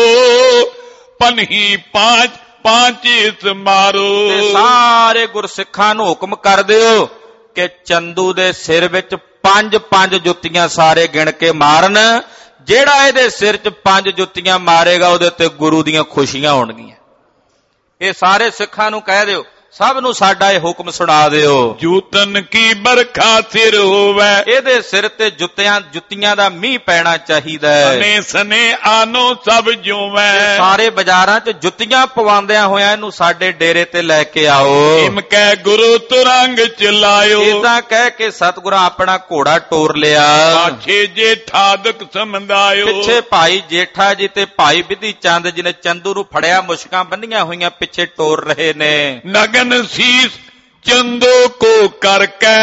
ਪਨਹੀ ਪਾਂਚ ਪਾਂਚ ਇਸ ਮਾਰੋ।
ਤੇ ਸਾਰੇ ਗੁਰਸਿੱਖਾਂ ਨੂੰ ਹੁਕਮ ਕਰ ਦਿਓ ਕਿ ਚੰਦੂ ਦੇ ਸਿਰ ਵਿੱਚ ਪੰਜ ਪੰਜ ਜੁੱਤੀਆਂ ਸਾਰੇ ਗਿਣ ਕੇ ਮਾਰਨ। ਜਿਹੜਾ ਇਹਦੇ ਸਿਰ 'ਚ ਪੰਜ ਜੁੱਤੀਆਂ ਮਾਰੇਗਾ ਉਹਦੇ ਤੇ ਗੁਰੂ ਦੀਆਂ ਖੁਸ਼ੀਆਂ ਹੋਣਗੀਆਂ। ਇਹ ਸਾਰੇ ਸਿੱਖਾਂ ਨੂੰ ਕਹਿ ਦਿਓ, ਸਭ ਨੂੰ ਸਾਡਾ ਇਹ ਹੁਕਮ ਸੁਣਾ ਦਿਓ।
ਜੂਤਨ ਕੀ ਬਰਖਾ ਸਿਰ ਹੋਵੇ,
ਇਹਦੇ ਸਿਰ ਤੇ ਜੁੱਤੀਆਂ ਜੁੱਤੀਆਂ ਦਾ ਮੀਂਹ ਪੈਣਾ ਚਾਹੀਦਾ ਹੈ।
ਸਨੇ ਸਨੇ ਆਨੋ ਸਭ ਜੂਵੇ,
ਸਾਰੇ ਬਾਜ਼ਾਰਾਂ 'ਚ ਜੁੱਤੀਆਂ ਪਵਾਉਂਦਿਆਂ ਹੋਇਆਂ ਇਹਨੂੰ ਸਾਡੇ ਡੇਰੇ ਤੇ ਲੈ ਕੇ ਆਓ।
ਇਮ ਕਹਿ ਗੁਰੂ ਤੁਰੰਗ ਚਲਾਇਓ,
ਇਦਾਂ ਕਹਿ ਕੇ ਸਤਿਗੁਰਾਂ ਆਪਣਾ ਘੋੜਾ ਟੋਰ ਲਿਆ।
ਪਾਛੇ ਜੇਠਾਦਕ ਸਮਝਾਇਓ,
ਪਿੱਛੇ ਭਾਈ ਜੇਠਾ ਜੀ ਤੇ ਭਾਈ ਵਿਧੀ ਚੰਦ ਜੀ ਨੇ ਚੰਦੂ ਨੂੰ ਫੜਿਆ, ਮੁਸ਼ਕਾਂ ਬੰਨੀਆਂ ਹੋਈਆਂ ਪਿੱਛੇ ਟੋਰ ਰਹੇ ਨੇ।
ਨਗਨ ਸੀਸ ਚੰਦੋ को करके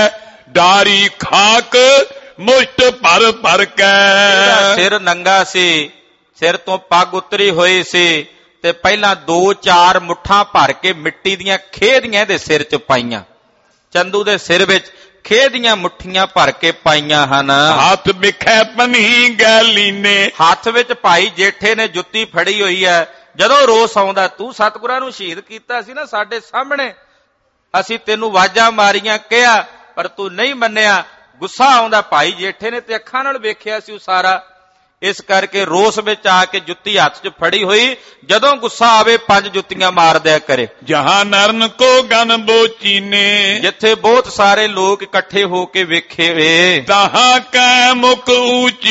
डारी खाक मुष्ट भर भर के।
ਸਿਰ ਨੰਗਾ ਸੀ, ਸਿਰ ਤੋਂ ਪੱਗ ਉਤਰੀ ਹੋਈ ਸੀ ਤੇ ਪਹਿਲਾਂ ਦੋ ਚਾਰ ਮੁੱਠਾਂ ਭਰ ਕੇ ਮਿੱਟੀ ਦੀਆਂ ਖੇਦੀਆਂ ਇਹਦੇ ਸਿਰ 'ਚ ਪਾਈਆਂ। ਚੰਦੂ ਦੇ ਸਿਰ ਵਿੱਚ ਖੇਹ ਦੀਆਂ ਮੁੱਠੀਆਂ ਭਰ ਕੇ ਪਾਈਆਂ ਹਨ।
ਹੱਥ ਵਿਖੇ ਪਨਹੀ ਗੈਲੀ ਨੇ,
ਹੱਥ ਵਿੱਚ ਭਾਈ ਜੇਠੇ ਨੇ ਜੁੱਤੀ ਫੜੀ ਹੋਈ ਹੈ। ਜਦੋਂ ਰੋਸ ਆਉਂਦਾ, ਤੂੰ ਸਤਿਗੁਰਾਂ ਨੂੰ ਸ਼ਹੀਦ ਕੀਤਾ ਸੀ ਨਾ ਸਾਡੇ ਸਾਹਮਣੇ, ਅਸੀਂ ਤੈਨੂੰ ਆਵਾਜ਼ਾਂ ਮਾਰੀਆਂ, ਕਿਹਾ ਪਰ ਤੂੰ ਨਹੀਂ ਮੰਨਿਆ। ਗੁੱਸਾ ਆਉਂਦਾ, ਭਾਈ ਜੇਠੇ ਨੇ ਤੇ ਅੱਖਾਂ ਨਾਲ ਵੇਖਿਆ ਸੀ ਉਹ ਸਾਰਾ, ਇਸ ਕਰਕੇ ਰੋਸ ਵਿੱਚ ਆ ਕੇ ਜੁੱਤੀ ਹੱਥ 'ਚ ਫੜੀ ਹੋਈ। ਜਦੋਂ ਗੁੱਸਾ ਆਵੇ ਪੰਜ ਜੁੱਤੀਆਂ ਮਾਰ ਦਿਆ ਕਰੇ।
ਜਹਾਂ ਨਰਨ ਕੋ ਗਨ ਬੋਚੀ ਨੇ,
ਜਿੱਥੇ ਬਹੁਤ ਸਾਰੇ ਲੋਕ ਇਕੱਠੇ ਹੋ ਕੇ ਵੇਖੇ ਵੇ,
ਤਹਾਂ ਕੈ ਮੁਕ ਊਚ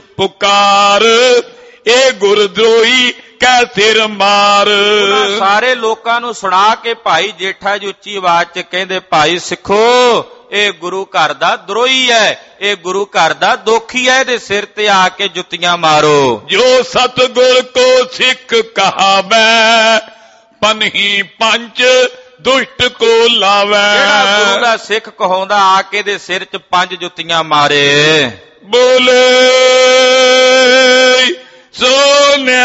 ਪੁਕਾਰ ਇਹ ਗੁਰਦਰੋਹੀ ਕੈ ਸਿਰ ਮਾਰ।
ਉਹਨਾਂ ਸਾਰੇ ਲੋਕਾਂ ਨੂੰ ਸੁਣਾ ਕੇ ਭਾਈ ਜੇਠਾ ਜੀ ਉੱਚੀ ਆਵਾਜ਼ 'ਚ ਕਹਿੰਦੇ, ਭਾਈ ਸਿੱਖੋ ਇਹ ਗੁਰੂ ਘਰ ਦਾ ਦਰੋਹੀ ਹੈ, ਇਹ ਗੁਰੂ ਘਰ ਦਾ ਦੋਖੀ ਹੈ, ਇਹਦੇ ਸਿਰ ਤੇ ਆ ਕੇ ਜੁੱਤੀਆਂ ਮਾਰੋ।
ਜੋ ਸਤਿਗੁਰ ਕੋ ਸਿੱਖ ਕਹਾਵੈ ਪਨਹੀ ਪੰਜ ਦੁਸ਼ਟ ਕੋ ਲਾਵੈ।
ਜਿਹੜਾ ਗੁਰੂ ਦਾ ਸਿੱਖ ਕਹਾਉਂਦਾ ਆ ਕੇ ਦੇ ਸਿਰ 'ਚ ਪੰਜ ਜੁੱਤੀਆਂ ਮਾਰੇ।
ਬੋਲੇ सोन्या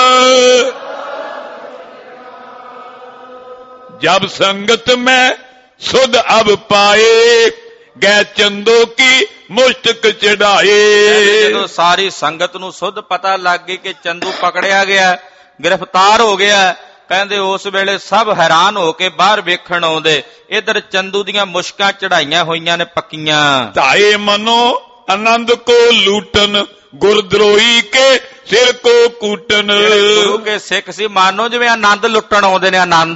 जब संगत में सुध अब पाए गए चंदो की मुश्तक चढ़ाए।
ਜਦੋਂ ਸਾਰੀ ਸੰਗਤ ਨੂੰ ਸੁਧ ਪਤਾ ਲੱਗ ਗਈ ਕਿ ਚੰਦੂ ਪਕੜਿਆ ਗਿਆ, ਗ੍ਰਿਫਤਾਰ ਹੋ ਗਿਆ, ਕਹਿੰਦੇ ਉਸ ਵੇਲੇ ਸਭ ਹੈਰਾਨ ਹੋ ਕੇ ਬਾਹਰ ਵੇਖਣ ਆਉਂਦੇ। ਇਧਰ ਚੰਦੂ ਦੀਆਂ ਮੁਸ਼ਕਾਂ ਚੜਾਈਆਂ ਹੋਈਆਂ ਨੇ ਪੱਕੀਆਂ।
ਤਾਏ ਮਨੋ ਆਨੰਦ ਕੋ ਲੂਟਨ ਗੁਰਦਰੋਹੀ ਕੇ ਸਿਰ ਕੋ ਕੂਟਨ।
ਗੁਰੂ ਕੇ ਸਿੱਖ ਸੀ, ਮਾਨੋ ਜਿਵੇਂ ਆਨੰਦ ਲੁੱਟਣ ਆਉਂਦੇ ਨੇ, ਆਨੰਦ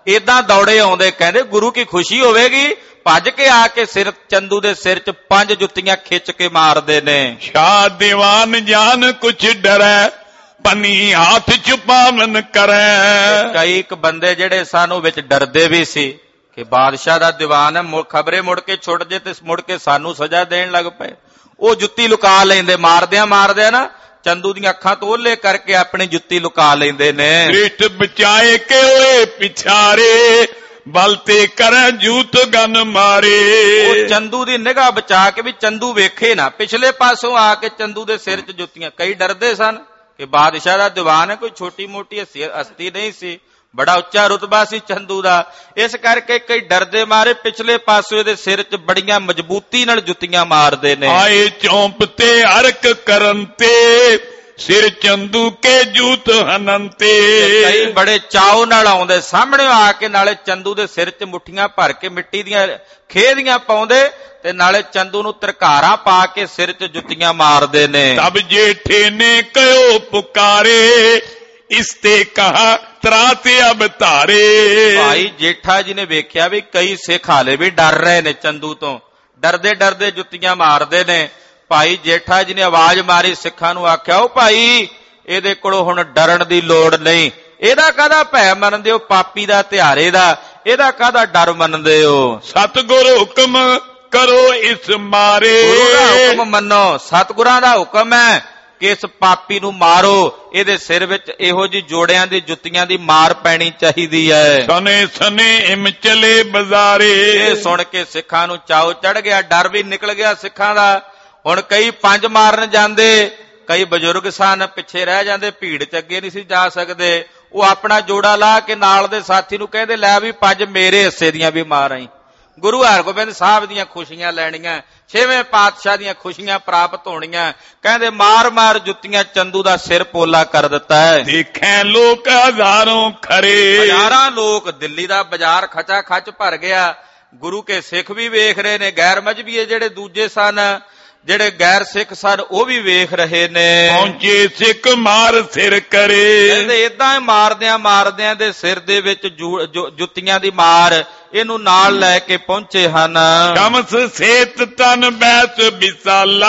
ਏਦਾਂ ਦੌੜੇ ਆਉਂਦੇ, ਕਹਿੰਦੇ ਗੁਰੂ ਕੀ ਖੁਸ਼ੀ ਹੋਵੇਗੀ, ਭੱਜ ਕੇ ਆ ਕੇ ਸਿਰ ਚੰਦੂ ਦੇ ਸਿਰ 'ਚ ਪੰਜ ਜੁੱਤੀਆਂ ਖਿੱਚ ਕੇ ਮਾਰਦੇ ਨੇ।
ਸ਼ਾਹ ਦੀਵਾਨ ਜਾਨ ਕੁਛ ਡਰੈ, ਪਨੀ ਹੱਥ ਛੁਪਾਵਨ ਕਰੈ।
ਕਈ ਇੱਕ ਬੰਦੇ ਜਿਹੜੇ ਸਾਨੂੰ ਵਿੱਚ ਡਰਦੇ ਵੀ ਸੀ ਕਿ ਬਾਦਸ਼ਾਹ ਦਾ ਦੀਵਾਨ ਹੈ, ਖਬਰੇ ਮੁੜ ਕੇ ਛੁੱਟ ਜੇ ਤੇ ਮੁੜ ਕੇ ਸਾਨੂੰ ਸਜ਼ਾ ਦੇਣ ਲੱਗ ਪਏ। ਉਹ ਜੁੱਤੀ ਲੁਕਾ ਲੈਂਦੇ, ਮਾਰਦਿਆਂ ਮਾਰਦਿਆਂ ਨਾ ਚੰਦੂ ਦੀਆਂ ਅੱਖਾਂ ਤੋਂ ਓਲੇ ਕਰਕੇ ਆਪਣੀ ਜੁੱਤੀ ਲੁਕਾ ਲੈਂਦੇ ਨੇ।
ਦ੍ਰਿਸ਼ਟ ਬਚਾਏ ਕੇ ਹੋਏ ਪਿਛਾਰੇ, ਬਲ ਤੇ ਕਰੈ ਜੂਤ ਗਨ ਮਾਰੇ।
ਉਹ ਚੰਦੂ ਦੀ ਨਿਗਾਹ ਬਚਾ ਕੇ ਵੀ ਚੰਦੂ ਵੇਖੇ ਨਾ, ਪਿਛਲੇ ਪਾਸੋਂ ਆ ਕੇ ਚੰਦੂ ਦੇ ਸਿਰ 'ਚ ਜੁੱਤੀਆਂ। ਕਈ ਡਰਦੇ ਸਨ ਕਿ ਬਾਦਸ਼ਾਹ ਦਾ ਦੀਵਾਨ ਹੈ, ਕੋਈ ਛੋਟੀ ਮੋਟੀ ਹਸਤੀ ਨਹੀਂ ਸੀ, ਬੜਾ ਉੱਚਾ ਰੁਤਬਾ ਸੀ ਚੰਦੂ ਦਾ। ਇਸ ਕਰਕੇ ਕਈ ਡਰਦੇ ਮਾਰੇ ਪਿਛਲੇ ਪਾਸੋਂ ਇਹਦੇ ਸਿਰ 'ਚ ਬੜੀਆਂ ਮਜ਼ਬੂਤੀ ਨਾਲ ਜੁੱਤੀਆਂ ਮਾਰਦੇ ਨੇ।
ਆਏ ਚੌਂਪ ਤੇ ਹਰਕ ਕਰਨ ਤੇ, ਸਿਰ ਚੰਦੂ ਕੇ ਜੂਤ ਹਨੰਤੇ।
ਕਈ ਬੜੇ ਚਾਉ ਨਾਲ ਆਉਂਦੇ, ਸਾਹਮਣੇ ਆ ਕੇ ਨਾਲੇ ਚੰਦੂ ਦੇ ਸਿਰ 'ਚ ਮੁੱਠੀਆਂ ਭਰ ਕੇ ਮਿੱਟੀ ਦੀਆਂ ਖੇਦੀਆਂ ਪਾਉਂਦੇ ਤੇ ਨਾਲੇ ਚੰਦੂ ਨੂੰ ਤਰਕਾਰਾਂ ਪਾ ਕੇ ਸਿਰ 'ਚ ਜੁੱਤੀਆਂ ਮਾਰਦੇ ਨੇ।
ਤਬ ਜੇਠੇ ਨੇ ਕਹਿਓ ਪੁਕਾਰੇ, ਇਸ ਤੇ ਕਹਾ ਤਰਾਤੇ ਅਬ ਧਾਰੇ।
ਭਾਈ ਜੇਠਾ ਜੀ ਨੇ ਵੇਖਿਆ ਵੀ ਕਈ ਸਿੱਖ ਹਾਲੇ ਵੀ ਡਰ ਰਹੇ ਨੇ ਚੰਦੂ ਤੋਂ, ਡਰਦੇ ਡਰਦੇ ਜੁੱਤੀਆਂ ਮਾਰਦੇ ਨੇ। ਭਾਈ ਜੇਠਾ ਜੀ ਨੇ ਆਵਾਜ਼ ਮਾਰੀ, ਸਿੱਖਾਂ ਨੂੰ ਆਖਿਆ, ਉਹ ਭਾਈ ਇਹਦੇ ਕੋਲੋਂ ਹੁਣ ਡਰਨ ਦੀ ਲੋੜ ਨਹੀਂ, ਇਹਦਾ ਕਾਹਦਾ ਭੈ ਮੰਨਦੇ ਹੋ, ਪਾਪੀ ਦਾ ਧਿਆਰੇ ਦਾ, ਇਹਦਾ ਕਾਹਦਾ ਡਰ ਮੰਨਦੇ ਹੋ।
ਸਤਿਗੁਰ ਹੁਕਮ ਕਰੋ ਇਸ ਮਾਰੇ।
ਗੁਰੂ ਦਾ ਹੁਕਮ ਮੰਨੋ, ਸਤਿਗੁਰਾਂ ਦਾ ਹੁਕਮ ਹੈ ਕਿ ਇਸ ਪਾਪੀ ਨੂੰ ਮਾਰੋ, ਇਹਦੇ ਸਿਰ ਵਿੱਚ ਇਹੋ ਜਿਹੀ ਜੋੜਿਆਂ ਦੀ ਜੁੱਤੀਆਂ ਦੀ ਮਾਰ ਪੈਣੀ ਚਾਹੀਦੀ ਹੈ।
ਸਨੇ ਸਨੇ ਇਮ ਚਲੇ ਬਜ਼ਾਰੇ।
ਇਹ ਸੁਣ ਕੇ ਸਿੱਖਾਂ ਨੂੰ ਚਾਉ ਚੜ ਗਿਆ, ਡਰ ਵੀ ਨਿਕਲ ਗਿਆ ਸਿੱਖਾਂ ਦਾ। ਹੁਣ ਕਈ ਪੰਜ ਮਾਰਨ ਜਾਂਦੇ, ਕਈ ਬਜ਼ੁਰਗ ਸਨ ਪਿੱਛੇ ਰਹਿ ਜਾਂਦੇ, ਭੀੜ 'ਚ ਅੱਗੇ ਨਹੀਂ ਸੀ ਜਾ ਸਕਦੇ। ਉਹ ਆਪਣਾ ਜੋੜਾ ਲਾ ਕੇ ਨਾਲ ਦੇ ਸਾਥੀ ਨੂੰ ਕਹਿੰਦੇ, ਲੈ ਵੀ ਪੰਜ ਮੇਰੇ ਹਿੱਸੇ ਦੀਆਂ ਵੀ ਮਾਰ ਆਈ। ਗੁਰੂ ਹਰਗੋਬਿੰਦ ਸਾਹਿਬ ਦੀਆਂ ਖੁਸ਼ੀਆਂ ਲੈਣੀਆਂ, ਛੇਵੇਂ ਪਾਤਸ਼ਾਹ ਦੀਆਂ ਖੁਸ਼ੀਆਂ ਪ੍ਰਾਪਤ ਹੋਣੀਆਂ। ਕਹਿੰਦੇ ਮਾਰ ਮਾਰ ਜੁੱਤੀਆਂ ਚੰਦੂ ਦਾ ਸਿਰ ਪੋਲਾ ਕਰ ਦਿੱਤਾ ਹੈ।
ਦੇਖੈ ਲੋਕ ਹਜ਼ਾਰਾਂ ਖਰੇ।
ਹਜ਼ਾਰਾਂ ਲੋਕ, ਦਿੱਲੀ ਦਾ ਬਾਜ਼ਾਰ ਖਚਾ ਖਚ ਭਰ ਗਿਆ। ਗੁਰੂ ਕੇ ਸਿੱਖ ਵੀ ਵੇਖ ਰਹੇ ਨੇ, ਗੈਰ ਮਜਬੀਏ ਜਿਹੜੇ ਦੂਜੇ ਸਨ, ਜਿਹੜੇ ਗੈਰ ਸਿੱਖ ਸਨ, ਉਹ ਵੀ ਵੇਖ ਰਹੇ ਨੇ।
ਪਹੁੰਚੇ ਸਿੱਖ ਮਾਰ ਸਿਰ ਕਰੇ।
ਕਹਿੰਦੇ ਏਦਾਂ ਹੀ ਮਾਰਦਿਆਂ ਮਾਰਦਿਆਂ ਦੇ ਸਿਰ ਦੇ ਵਿੱਚ ਜੁੱਤੀਆਂ ਦੀ ਮਾਰ ਇਹਨੂੰ ਨਾਲ ਲੈ ਕੇ ਪਹੁੰਚੇ ਹਨ।
ਸ਼ਮਸ ਸੇਤ ਤਨ ਬੈਸ ਵਿਸਾਲਾ,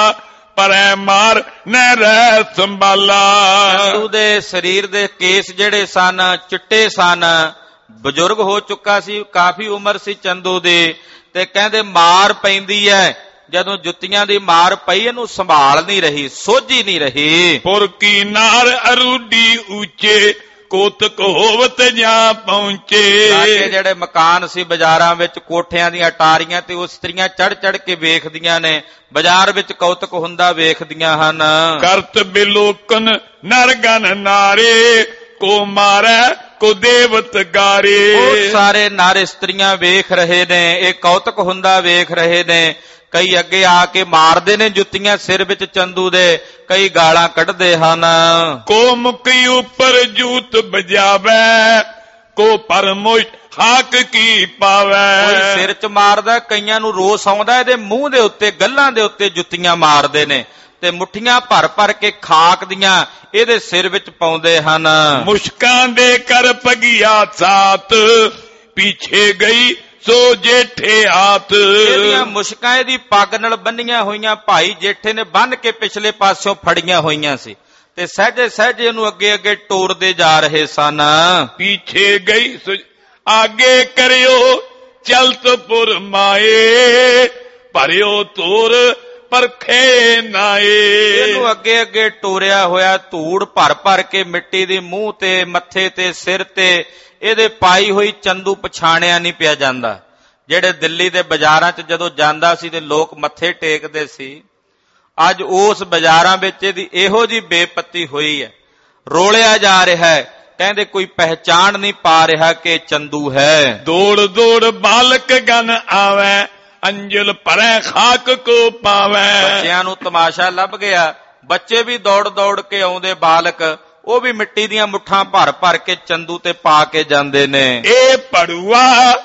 ਪਰੈ ਮਾਰ ਨੈ ਰਹਿ ਸੰਭਾਲਾ।
ਚੰਦੂ ਦੇ ਸਰੀਰ ਦੇ ਕੇਸ ਜਿਹੜੇ ਸਨ ਚਿੱਟੇ ਸਨ, ਬਜ਼ੁਰਗ ਹੋ ਚੁੱਕਾ ਸੀ, ਕਾਫੀ ਉਮਰ ਸੀ ਚੰਦੂ ਦੀ, ਤੇ ਕਹਿੰਦੇ ਮਾਰ ਪੈਂਦੀ ਹੈ, ਜਦੋਂ ਜੁੱਤੀਆਂ ਦੀ ਮਾਰ ਪਈ ਇਹਨੂੰ ਸੰਭਾਲ ਨਹੀਂ ਰਹੀ, ਸੋਝੀ ਨਹੀਂ ਰਹੀ।
ਪੁਰ ਕੀ ਨਾਰ ਅਰੂਡੀ ਉੱਚੇ, ਕੋਤਕ ਹੋਵਤ ਜਾਂ ਪਹੁੰਚੇ।
ਲਾਗੇ ਜਿਹੜੇ ਮਕਾਨ ਸੀ ਬਾਜ਼ਾਰਾਂ ਵਿੱਚ, ਕੋਠਿਆਂ ਦੀਆਂ ਟਾਰੀਆਂ ਤੇ ਉਹ ਇਸਤਰੀਆਂ ਚੜ ਚੜ ਕੇ ਵੇਖਦੀਆਂ ਨੇ, ਬਾਜ਼ਾਰ ਵਿੱਚ ਕੌਤਕ ਹੁੰਦਾ ਵੇਖਦੀਆਂ ਹਨ।
ਕਰਤ ਬਿਲੋਕਨ ਨਰਗਨ ਨਾਰੇ, ਕੋ ਮਾਰੈ ਕੋ ਦੇਵਤ ਗਾਰੇ।
ਬਹੁਤ ਸਾਰੇ ਨਰ ਇਸਤਰੀਆਂ ਵੇਖ ਰਹੇ ਨੇ, ਇਹ ਕੌਤਕ ਹੁੰਦਾ ਵੇਖ ਰਹੇ ਨੇ। ਕਈ ਅੱਗੇ ਆ ਕੇ ਮਾਰਦੇ ਨੇ ਜੁੱਤੀਆਂ ਸਿਰ ਵਿੱਚ ਚੰਦੂ ਦੇ, ਕਈ ਗਾਲਾਂ ਕੱਢਦੇ ਹਨ।
ਕੋ ਮੁਕੀ ਉੱਪਰ ਜੂਤ ਬਜਾਵੇ, ਕੋ ਪਰਮੋਸ਼ ਹਾਕ ਕੀ ਪਾਵੇ।
ਕੋਈ ਸਿਰ 'ਚ ਮਾਰਦਾ, ਕਈਆਂ ਨੂੰ ਰੋਸ ਆਉਂਦਾ, ਇਹਦੇ ਮੂੰਹ ਦੇ ਉੱਤੇ ਗੱਲਾਂ ਦੇ ਉੱਤੇ ਜੁੱਤੀਆਂ ਮਾਰਦੇ ਨੇ ਤੇ ਮੁੱਠੀਆਂ ਭਰ ਭਰ ਕੇ ਖਾਕ ਦੀਆਂ ਇਹਦੇ ਸਿਰ ਵਿੱਚ ਪਾਉਂਦੇ ਹਨ।
ਮੁਸ਼ਕਾਂ ਦੇ ਕਰ ਪਗਿਆ ਸਾਥ, ਪਿੱਛੇ ਗਈ ਸੋ ਜੇਠੇ ਹਾਥ।
ਇਹਦੀਆਂ ਮੁਸ਼ਕਾਂ ਇਹਦੀ ਪੱਗ ਨਾਲ ਬੰਨੀਆਂ ਹੋਈਆਂ, ਭਾਈ ਜੇਠੇ ਨੇ ਬੰਨ ਕੇ ਪਿਛਲੇ ਪਾਸਿਓਂ ਫੜੀਆਂ ਹੋਈਆਂ ਸੀ ਤੇ ਸਹਿਜੇ ਸਹਿਜੇ ਉਹਨੂੰ ਅੱਗੇ ਅੱਗੇ ਟੋਰਦੇ ਜਾ ਰਹੇ ਸਨ।
ਪਿੱਛੇ ਗਈ ਸੋ ਆਗੇ ਕਰਿਓ ਚਲਤਪੁਰ ਮਾਏ, ਭਰਿਓ ਤੋਰ ਪਰਖੇ ਨਾਏ।
ਇਹਨੂੰ ਅੱਗੇ ਅੱਗੇ ਟੋਰਿਆ ਹੋਇਆ, ਧੂੜ ਭਰ ਭਰ ਕੇ ਮਿੱਟੀ ਦੀ ਮੂੰਹ ਤੇ, ਮੱਥੇ ਤੇ, ਸਿਰ ਤੇ ਇਹਦੇ ਪਾਈ ਹੋਈ ਚੰਦੂ ਪਛਾਣਿਆ ਨਹੀਂ ਪਿਆ ਜਾਂਦਾ। ਜਿਹੜੇ ਦਿੱਲੀ ਦੇ ਬਾਜ਼ਾਰਾਂ 'ਚ ਜਦੋਂ ਜਾਂਦਾ ਸੀ ਤੇ ਲੋਕ ਮੱਥੇ ਟੇਕਦੇ ਸੀ, ਅੱਜ ਉਸ ਬਾਜ਼ਾਰਾਂ ਵਿੱਚ ਇਹਦੀ ਇਹੋ ਜਿਹੀ ਬੇਪੱਤੀ ਹੋਈ ਹੈ, ਰੋਲਿਆ ਜਾ ਰਿਹਾ ਹੈ। ਕਹਿੰਦੇ ਕੋਈ ਪਹਿਚਾਣ ਨਹੀਂ ਪਾ ਰਿਹਾ ਕਿ ਚੰਦੂ ਹੈ।
ਦੌੜ ਦੌੜ ਬਾਲਕ ਗਨ ਆਵੇ, ਅੰਜਲ ਭਰੈ ਖਾਕ ਕੋ ਪਾਵੇ।
ਬੱਚਿਆਂ ਨੂੰ ਤਮਾਸ਼ਾ ਲੱਭ ਗਿਆ, ਬੱਚੇ ਵੀ ਦੌੜ ਦੌੜ ਕੇ ਆਉਂਦੇ, ਬਾਲਕ ਉਹ ਵੀ ਮਿੱਟੀ ਦੀਆਂ ਮੁੱਠਾਂ ਭਰ ਭਰ ਕੇ ਚੰਦੂ ਤੇ ਪਾ ਕੇ ਜਾਂਦੇ ਨੇ।
ਇਹ ਪੜੂਆ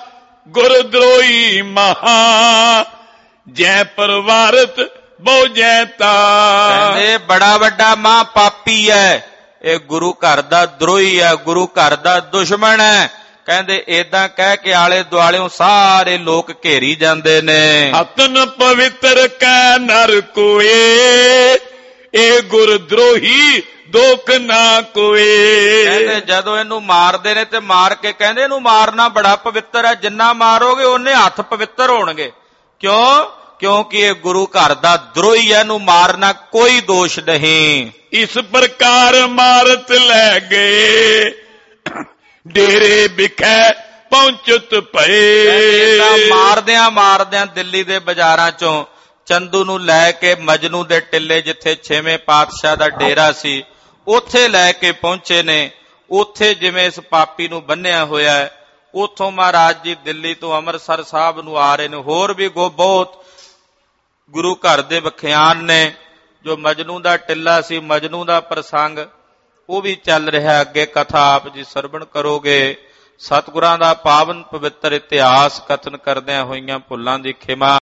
ਗੁਰਦਰੋਹੀ ਮਹਾ, ਜੈ ਪਰਵਾਰਤ ਬਹੁ ਜੈਤਾ।
ਕਹਿੰਦੇ ਬੜਾ ਵੱਡਾ ਮਹਾ ਪਾਪੀ ਹੈ, ਇਹ ਗੁਰੂ ਘਰ ਦਾ ਦਰੋਹੀ ਹੈ, ਗੁਰੂ ਘਰ ਦਾ ਦੁਸ਼ਮਣ ਹੈ। ਕਹਿੰਦੇ ਏਦਾਂ ਕਹਿ ਕੇ ਆਲੇ ਦੁਆਲਿਓਂ ਸਾਰੇ ਲੋਕ ਘੇਰੀ ਜਾਂਦੇ ਨੇ।
ਹਤਨ ਪਵਿੱਤਰ ਕੈ ਨਰ ਕੋਏ, ਇਹ ਗੁਰਦਰੋਹੀ ਦੋਖ ਨਾ ਕੋਏ।
ਕਹਿੰਦੇ ਜਦੋਂ ਇਹਨੂੰ ਮਾਰਦੇ ਨੇ ਤੇ ਮਾਰ ਕੇ ਕਹਿੰਦੇ ਇਹਨੂੰ ਮਾਰਨਾ ਬੜਾ ਪਵਿੱਤਰ ਹੈ, ਜਿੰਨਾ ਮਾਰੋਗੇ ਉਹਨੇ ਹੱਥ ਪਵਿੱਤਰ ਹੋਣਗੇ। ਕਿਉਂ? ਕਿਉਂਕਿ ਇਹ ਗੁਰੂ ਘਰ ਦਾ ਦਰੋਹੀ ਹੈ, ਇਹਨੂੰ ਮਾਰਨਾ ਕੋਈ ਦੋਸ਼ ਨਹੀਂ।
ਇਸ ਪ੍ਰਕਾਰ ਮਾਰਤ ਲੈ ਗਏ, ਡੇਰੇ ਵਿਖੇ ਪਹੁੰਚਤ ਪਏ।
ਮਾਰਦਿਆਂ ਮਾਰਦਿਆਂ ਦਿੱਲੀ ਦੇ ਬਾਜ਼ਾਰਾਂ ਚੋਂ ਚੰਦੂ ਨੂੰ ਲੈ ਕੇ ਮਜਨੂ ਦੇ ਟਿੱਲੇ, ਜਿੱਥੇ ਛੇਵੇਂ ਪਾਤਸ਼ਾਹ ਦਾ ਡੇਰਾ ਸੀ, ਉੱਥੇ ਲੈ ਕੇ ਪਹੁੰਚੇ ਨੇ। ਉੱਥੇ ਜਿਵੇਂ ਇਸ ਪਾਪੀ ਨੂੰ ਬੰਨਿਆ ਹੋਇਆ ਹੈ, ਉੱਥੋਂ ਮਹਾਰਾਜ ਜੀ ਦਿੱਲੀ ਤੋਂ ਅੰਮ੍ਰਿਤਸਰ ਸਾਹਿਬ ਨੂੰ ਆ ਰਹੇ ਨੇ। ਹੋਰ ਵੀ ਬਹੁਤ ਗੁਰੂ ਘਰ ਦੇ ਵਿਖਿਆਨ ਨੇ। ਜੋ ਮਜਨੂ ਦਾ ਟਿੱਲਾ ਸੀ, ਮਜਨੂ ਦਾ ਪ੍ਰਸੰਗ, ਉਹ ਵੀ ਚੱਲ ਰਿਹਾ। ਅੱਗੇ ਕਥਾ ਆਪ ਜੀ ਸਰਵਣ ਕਰੋਗੇ। ਸਤਿਗੁਰਾਂ ਦਾ ਪਾਵਨ ਪਵਿੱਤਰ ਇਤਿਹਾਸ ਕਥਨ ਕਰਦਿਆਂ ਹੋਈਆਂ ਭੁੱਲਾਂ ਦੀ ਖਿਮਾ।